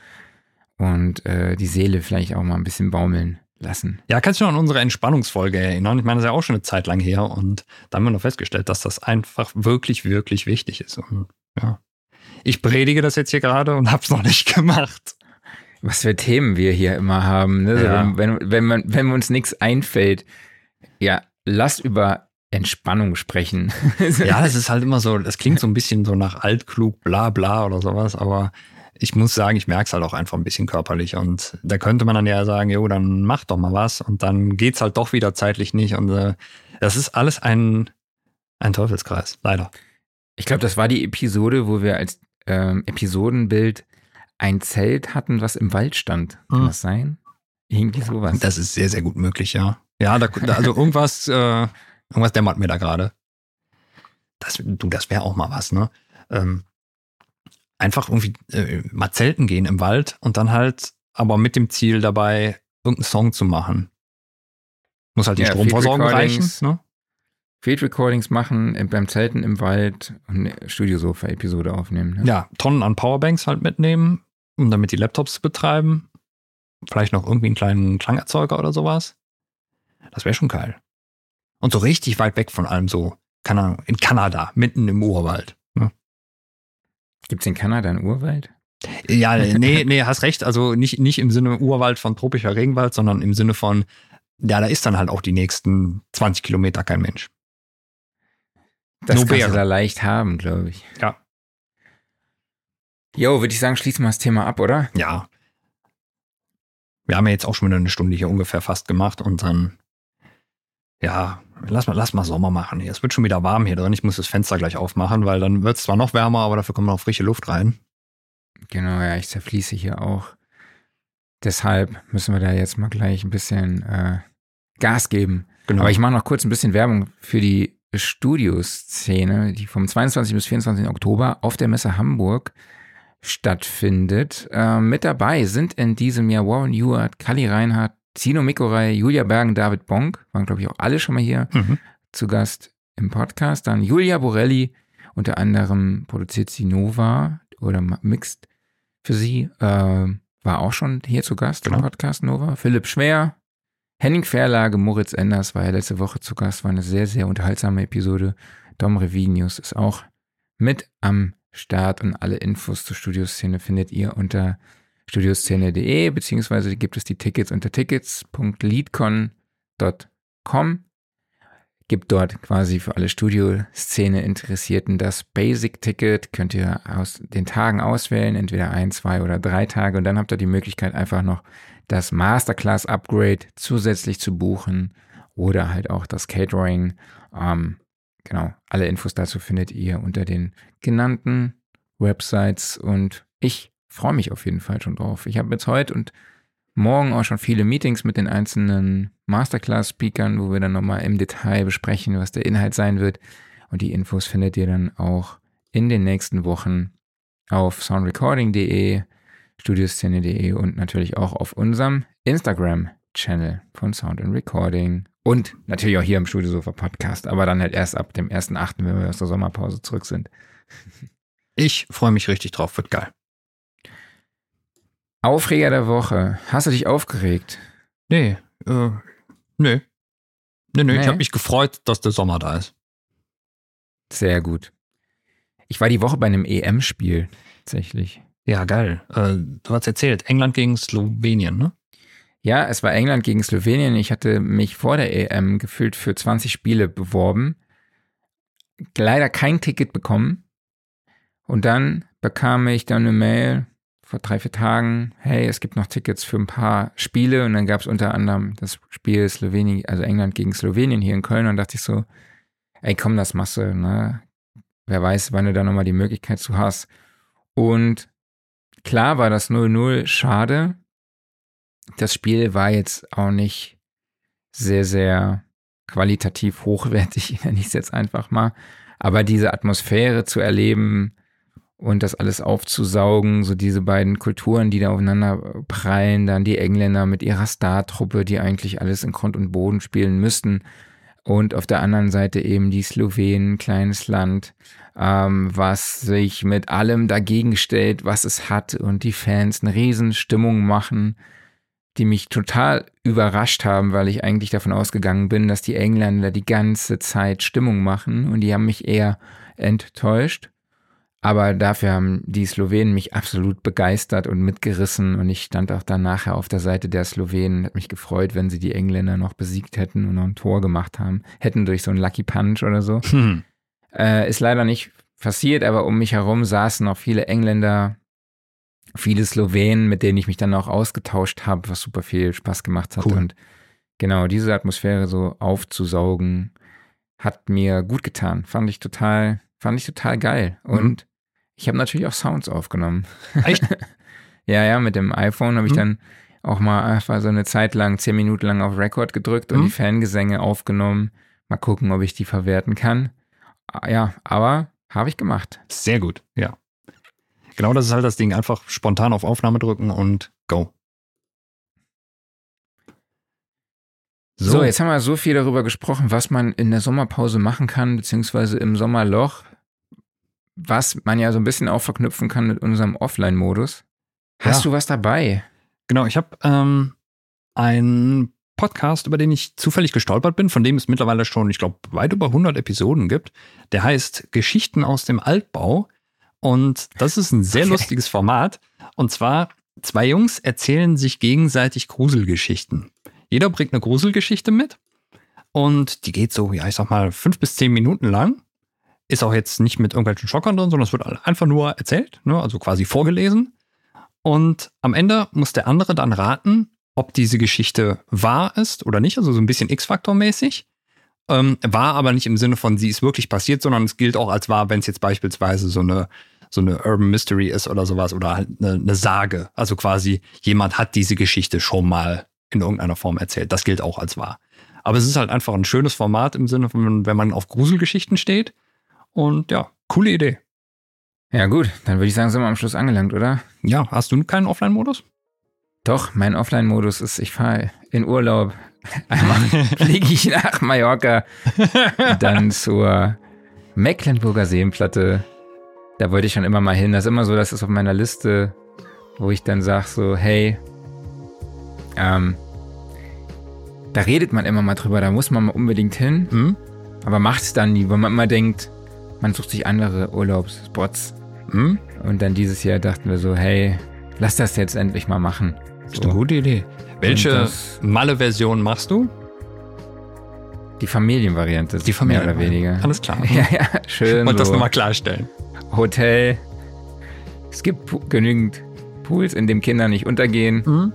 und äh, die Seele vielleicht auch mal ein bisschen baumeln lassen. Ja, kannst du noch an unsere Entspannungsfolge erinnern? Ich meine, das ist ja auch schon eine Zeit lang her und da haben wir noch festgestellt, dass das einfach wirklich, wirklich wichtig ist. Und ja, ich predige das jetzt hier gerade und hab's noch nicht gemacht. Was für Themen wir hier immer haben, ne? Ja. Also wenn, wenn, man, wenn uns nichts einfällt, ja, lass über Entspannung sprechen. Ja, das ist halt immer so, das klingt so ein bisschen so nach altklug, bla bla oder sowas, aber ich muss sagen, ich merke es halt auch einfach ein bisschen körperlich und da könnte man dann ja sagen, jo, dann mach doch mal was und dann geht's halt doch wieder zeitlich nicht und äh, das ist alles ein, ein Teufelskreis, leider. Ich glaube, das war die Episode, wo wir als ähm, Episodenbild ein Zelt hatten, was im Wald stand. Kann hm. das sein? Irgendwie sowas. Das ist sehr, sehr gut möglich, ja. Ja, da, da also irgendwas, äh, irgendwas dämmert mir da gerade. Das, du, das wäre auch mal was, ne? Ähm, Einfach irgendwie äh, mal zelten gehen im Wald und dann halt aber mit dem Ziel dabei, irgendeinen Song zu machen. Muss halt die ja, Stromversorgung reichen. Ne? Field Recordings machen, beim Zelten im Wald und eine Studiosofa-Episode aufnehmen. Ne? Ja, Tonnen an Powerbanks halt mitnehmen, um damit die Laptops zu betreiben. Vielleicht noch irgendwie einen kleinen Klangerzeuger oder sowas. Das wäre schon geil. Und so richtig weit weg von allem, so keine Ahnung, in Kanada, mitten im Urwald. Ne? Gibt es in Kanada einen Urwald? Ja, nee, nee, hast recht. Also nicht, nicht im Sinne Urwald von tropischer Regenwald, sondern im Sinne von, ja, da ist dann halt auch die nächsten zwanzig Kilometer kein Mensch. Das no kannst du da leicht haben, glaube ich. Ja. Jo, würde ich sagen, schließen wir das Thema ab, oder? Ja. Wir haben ja jetzt auch schon wieder eine Stunde hier ungefähr fast gemacht und dann, ja, lass mal, lass mal Sommer machen hier. Es wird schon wieder warm hier drin. Ich muss das Fenster gleich aufmachen, weil dann wird es zwar noch wärmer, aber dafür kommt noch frische Luft rein. Genau, ja, ich zerfließe hier auch. Deshalb müssen wir da jetzt mal gleich ein bisschen äh, Gas geben. Genau. Aber ich mache noch kurz ein bisschen Werbung für die Studioszene, die vom zweiundzwanzigsten bis vierundzwanzigsten Oktober auf der Messe Hamburg stattfindet. Äh, mit dabei sind in diesem Jahr Warren Ewart, Kali Reinhardt, Zino Mikoraj, Julia Bergen, David Bonk, waren glaube ich auch alle schon mal hier mhm. zu Gast im Podcast. Dann Julia Borelli, unter anderem produziert sie Nova oder mixt für sie, äh, war auch schon hier zu Gast genau. im Podcast Nova. Philipp Schwer, Henning Verlage, Moritz Enders war ja letzte Woche zu Gast, war eine sehr, sehr unterhaltsame Episode. Dom Revinius ist auch mit am Start und alle Infos zur Studioszene findet ihr unter studioszene punkt de, beziehungsweise gibt es die Tickets unter tickets punkt leadcon punkt com. Gibt dort quasi für alle Studioszene-Interessierten das Basic-Ticket, könnt ihr aus den Tagen auswählen, entweder ein, zwei oder drei Tage und dann habt ihr die Möglichkeit einfach noch das Masterclass-Upgrade zusätzlich zu buchen oder halt auch das Catering. Ähm, genau, alle Infos dazu findet ihr unter den genannten Websites und ich freue mich auf jeden Fall schon drauf. Ich habe jetzt heute und morgen auch schon viele Meetings mit den einzelnen Masterclass-Speakern, wo wir dann nochmal im Detail besprechen, was der Inhalt sein wird. Und die Infos findet ihr dann auch in den nächsten Wochen auf soundrecording punkt de, studioszene punkt de und natürlich auch auf unserem Instagram-Channel von Sound and Recording. Und natürlich auch hier im Studiosofa-Podcast, aber dann halt erst ab dem ersten achten, wenn wir aus der Sommerpause zurück sind. Ich freue mich richtig drauf, wird geil. Aufreger der Woche. Hast du dich aufgeregt? Nee, äh, nee. Nee, nee, Nee. ich habe mich gefreut, dass der Sommer da ist. Sehr gut. Ich war die Woche bei einem E M-Spiel, tatsächlich. Ja, geil. Äh, du hast erzählt, England gegen Slowenien, ne? Ja, es war England gegen Slowenien. Ich hatte mich vor der E M gefühlt für zwanzig Spiele beworben. Leider kein Ticket bekommen. Und dann bekam ich dann eine Mail vor drei, vier Tagen, hey, es gibt noch Tickets für ein paar Spiele. Und dann gab es unter anderem das Spiel Slowenien, also England gegen Slowenien hier in Köln. Und dann dachte ich so, ey, komm, das machst du, ne? Wer weiß, wann du da nochmal die Möglichkeit zu hast. Und klar war das null null schade. Das Spiel war jetzt auch nicht sehr, sehr qualitativ hochwertig, nenne ich es jetzt einfach mal. Aber diese Atmosphäre zu erleben und das alles aufzusaugen, so diese beiden Kulturen, die da aufeinander prallen, dann die Engländer mit ihrer Star-Truppe, die eigentlich alles in Grund und Boden spielen müssten. Und auf der anderen Seite eben die Slowenen, kleines Land, ähm, was sich mit allem dagegen stellt, was es hat und die Fans eine Riesenstimmung machen, die mich total überrascht haben, weil ich eigentlich davon ausgegangen bin, dass die Engländer die ganze Zeit Stimmung machen und die haben mich eher enttäuscht. Aber dafür haben die Slowenen mich absolut begeistert und mitgerissen und ich stand auch dann nachher auf der Seite der Slowenen, hat mich gefreut, wenn sie die Engländer noch besiegt hätten und noch ein Tor gemacht haben, hätten durch so einen Lucky Punch oder so. Hm. Äh, ist leider nicht passiert, aber um mich herum saßen noch viele Engländer, viele Slowenen, mit denen ich mich dann auch ausgetauscht habe, was super viel Spaß gemacht hat. Cool. Und genau diese Atmosphäre so aufzusaugen, hat mir gut getan. Fand ich total, fand ich total geil. Und Mhm. ich habe natürlich auch Sounds aufgenommen. Echt? Ja, ja, mit dem iPhone habe ich Mhm. dann auch mal einfach so eine Zeit lang, zehn Minuten lang auf Record gedrückt und Mhm. die Fangesänge aufgenommen. Mal gucken, ob ich die verwerten kann. Ah, Ja, aber habe ich gemacht. Sehr gut, ja. Genau, das ist halt das Ding. Einfach spontan auf Aufnahme drücken und go. So. jetzt haben wir so viel darüber gesprochen, was man in der Sommerpause machen kann, beziehungsweise im Sommerloch, was man ja so ein bisschen auch verknüpfen kann mit unserem Offline-Modus. Hast Ja. du was dabei? Genau, ich habe ähm, einen Podcast, über den ich zufällig gestolpert bin, von dem es mittlerweile schon, ich glaube, weit über hundert Episoden gibt. Der heißt Geschichten aus dem Altbau. Und das ist ein sehr Okay. lustiges Format. Und zwar, zwei Jungs erzählen sich gegenseitig Gruselgeschichten. Jeder bringt eine Gruselgeschichte mit. Und die geht so, ja, ich sag mal, fünf bis zehn Minuten lang. Ist auch jetzt nicht mit irgendwelchen Schockern drin, sondern es wird einfach nur erzählt, ne? Also quasi vorgelesen. Und am Ende muss der andere dann raten, ob diese Geschichte wahr ist oder nicht. Also so ein bisschen X-Faktor-mäßig. Ähm, war aber nicht im Sinne von, sie ist wirklich passiert, sondern es gilt auch als wahr, wenn es jetzt beispielsweise so eine, so eine Urban Mystery ist oder sowas oder halt eine, eine Sage. Also quasi jemand hat diese Geschichte schon mal in irgendeiner Form erzählt. Das gilt auch als wahr. Aber es ist halt einfach ein schönes Format im Sinne von, wenn man auf Gruselgeschichten steht. Und ja, coole Idee. Ja gut, dann würde ich sagen, sind wir am Schluss angelangt, oder? Ja, hast du keinen Offline-Modus? Doch, mein Offline-Modus ist, ich fahre in Urlaub. Einmal fliege ich nach Mallorca, dann zur Mecklenburger Seenplatte. Da wollte ich schon immer mal hin. Das ist immer so, das ist auf meiner Liste, wo ich dann sage so, hey, ähm, da redet man immer mal drüber, da muss man mal unbedingt hin, Hm? aber macht es dann nie, weil man immer denkt, man sucht sich andere Urlaubsspots. Hm? Und dann dieses Jahr dachten wir so, hey, lass das jetzt endlich mal machen. Das ist eine gute Idee. Welche das- Malle-Version machst du? Die Familienvariante, Die Familie. mehr oder weniger. Alles klar. Ja, ja, schön Und das so. nochmal klarstellen. Hotel. Es gibt pu- genügend Pools, in dem Kinder nicht untergehen Mhm.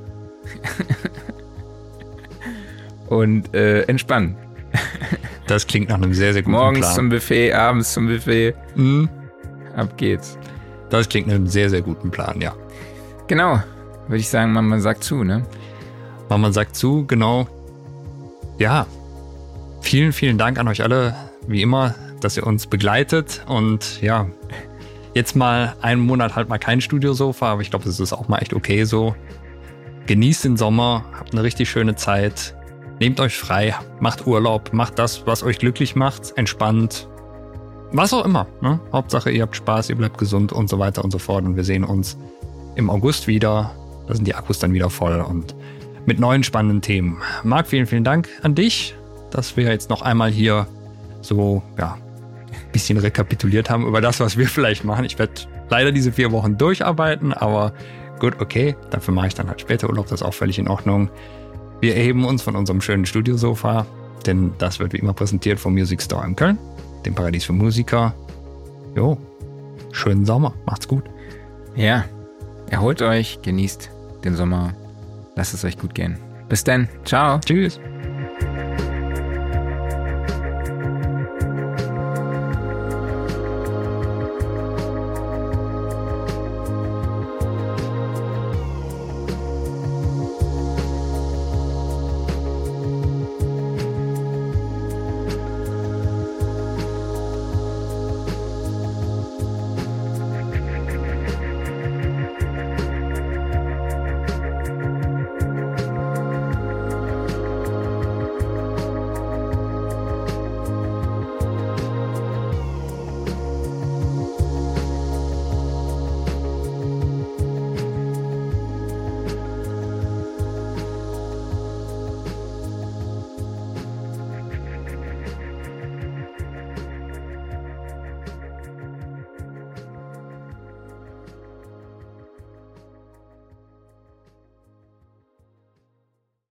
und äh, entspannen. Das klingt nach einem sehr, sehr guten Morgens Plan. zum Buffet, abends zum Buffet. Mhm. Ab geht's. Das klingt nach einem sehr, sehr guten Plan, ja. Genau, würde ich sagen, man, man sagt zu, ne? Man sagt zu, genau. Ja, vielen, vielen Dank an euch alle, wie immer, dass ihr uns begleitet. Und ja, jetzt mal einen Monat halt mal kein Studiosofa, aber ich glaube, das ist auch mal echt okay so. Genießt den Sommer, habt eine richtig schöne Zeit, nehmt euch frei, macht Urlaub, macht das, was euch glücklich macht, entspannt, was auch immer. Ne? Hauptsache, ihr habt Spaß, ihr bleibt gesund und so weiter und so fort. Und wir sehen uns im August wieder. Da sind die Akkus dann wieder voll und mit neuen spannenden Themen. Marc, vielen, vielen Dank an dich, dass wir jetzt noch einmal hier so, ja, ein bisschen rekapituliert haben über das, was wir vielleicht machen. Ich werde leider diese vier Wochen durcharbeiten, aber gut, okay. Dafür mache ich dann halt später Urlaub, das ist auch völlig in Ordnung. Wir erheben uns von unserem schönen Studiosofa, denn das wird wie immer präsentiert vom Music Store in Köln, dem Paradies für Musiker. Jo, schönen Sommer, macht's gut. Ja, erholt euch, genießt den Sommer, lasst es euch gut gehen. Bis dann, ciao. Tschüss.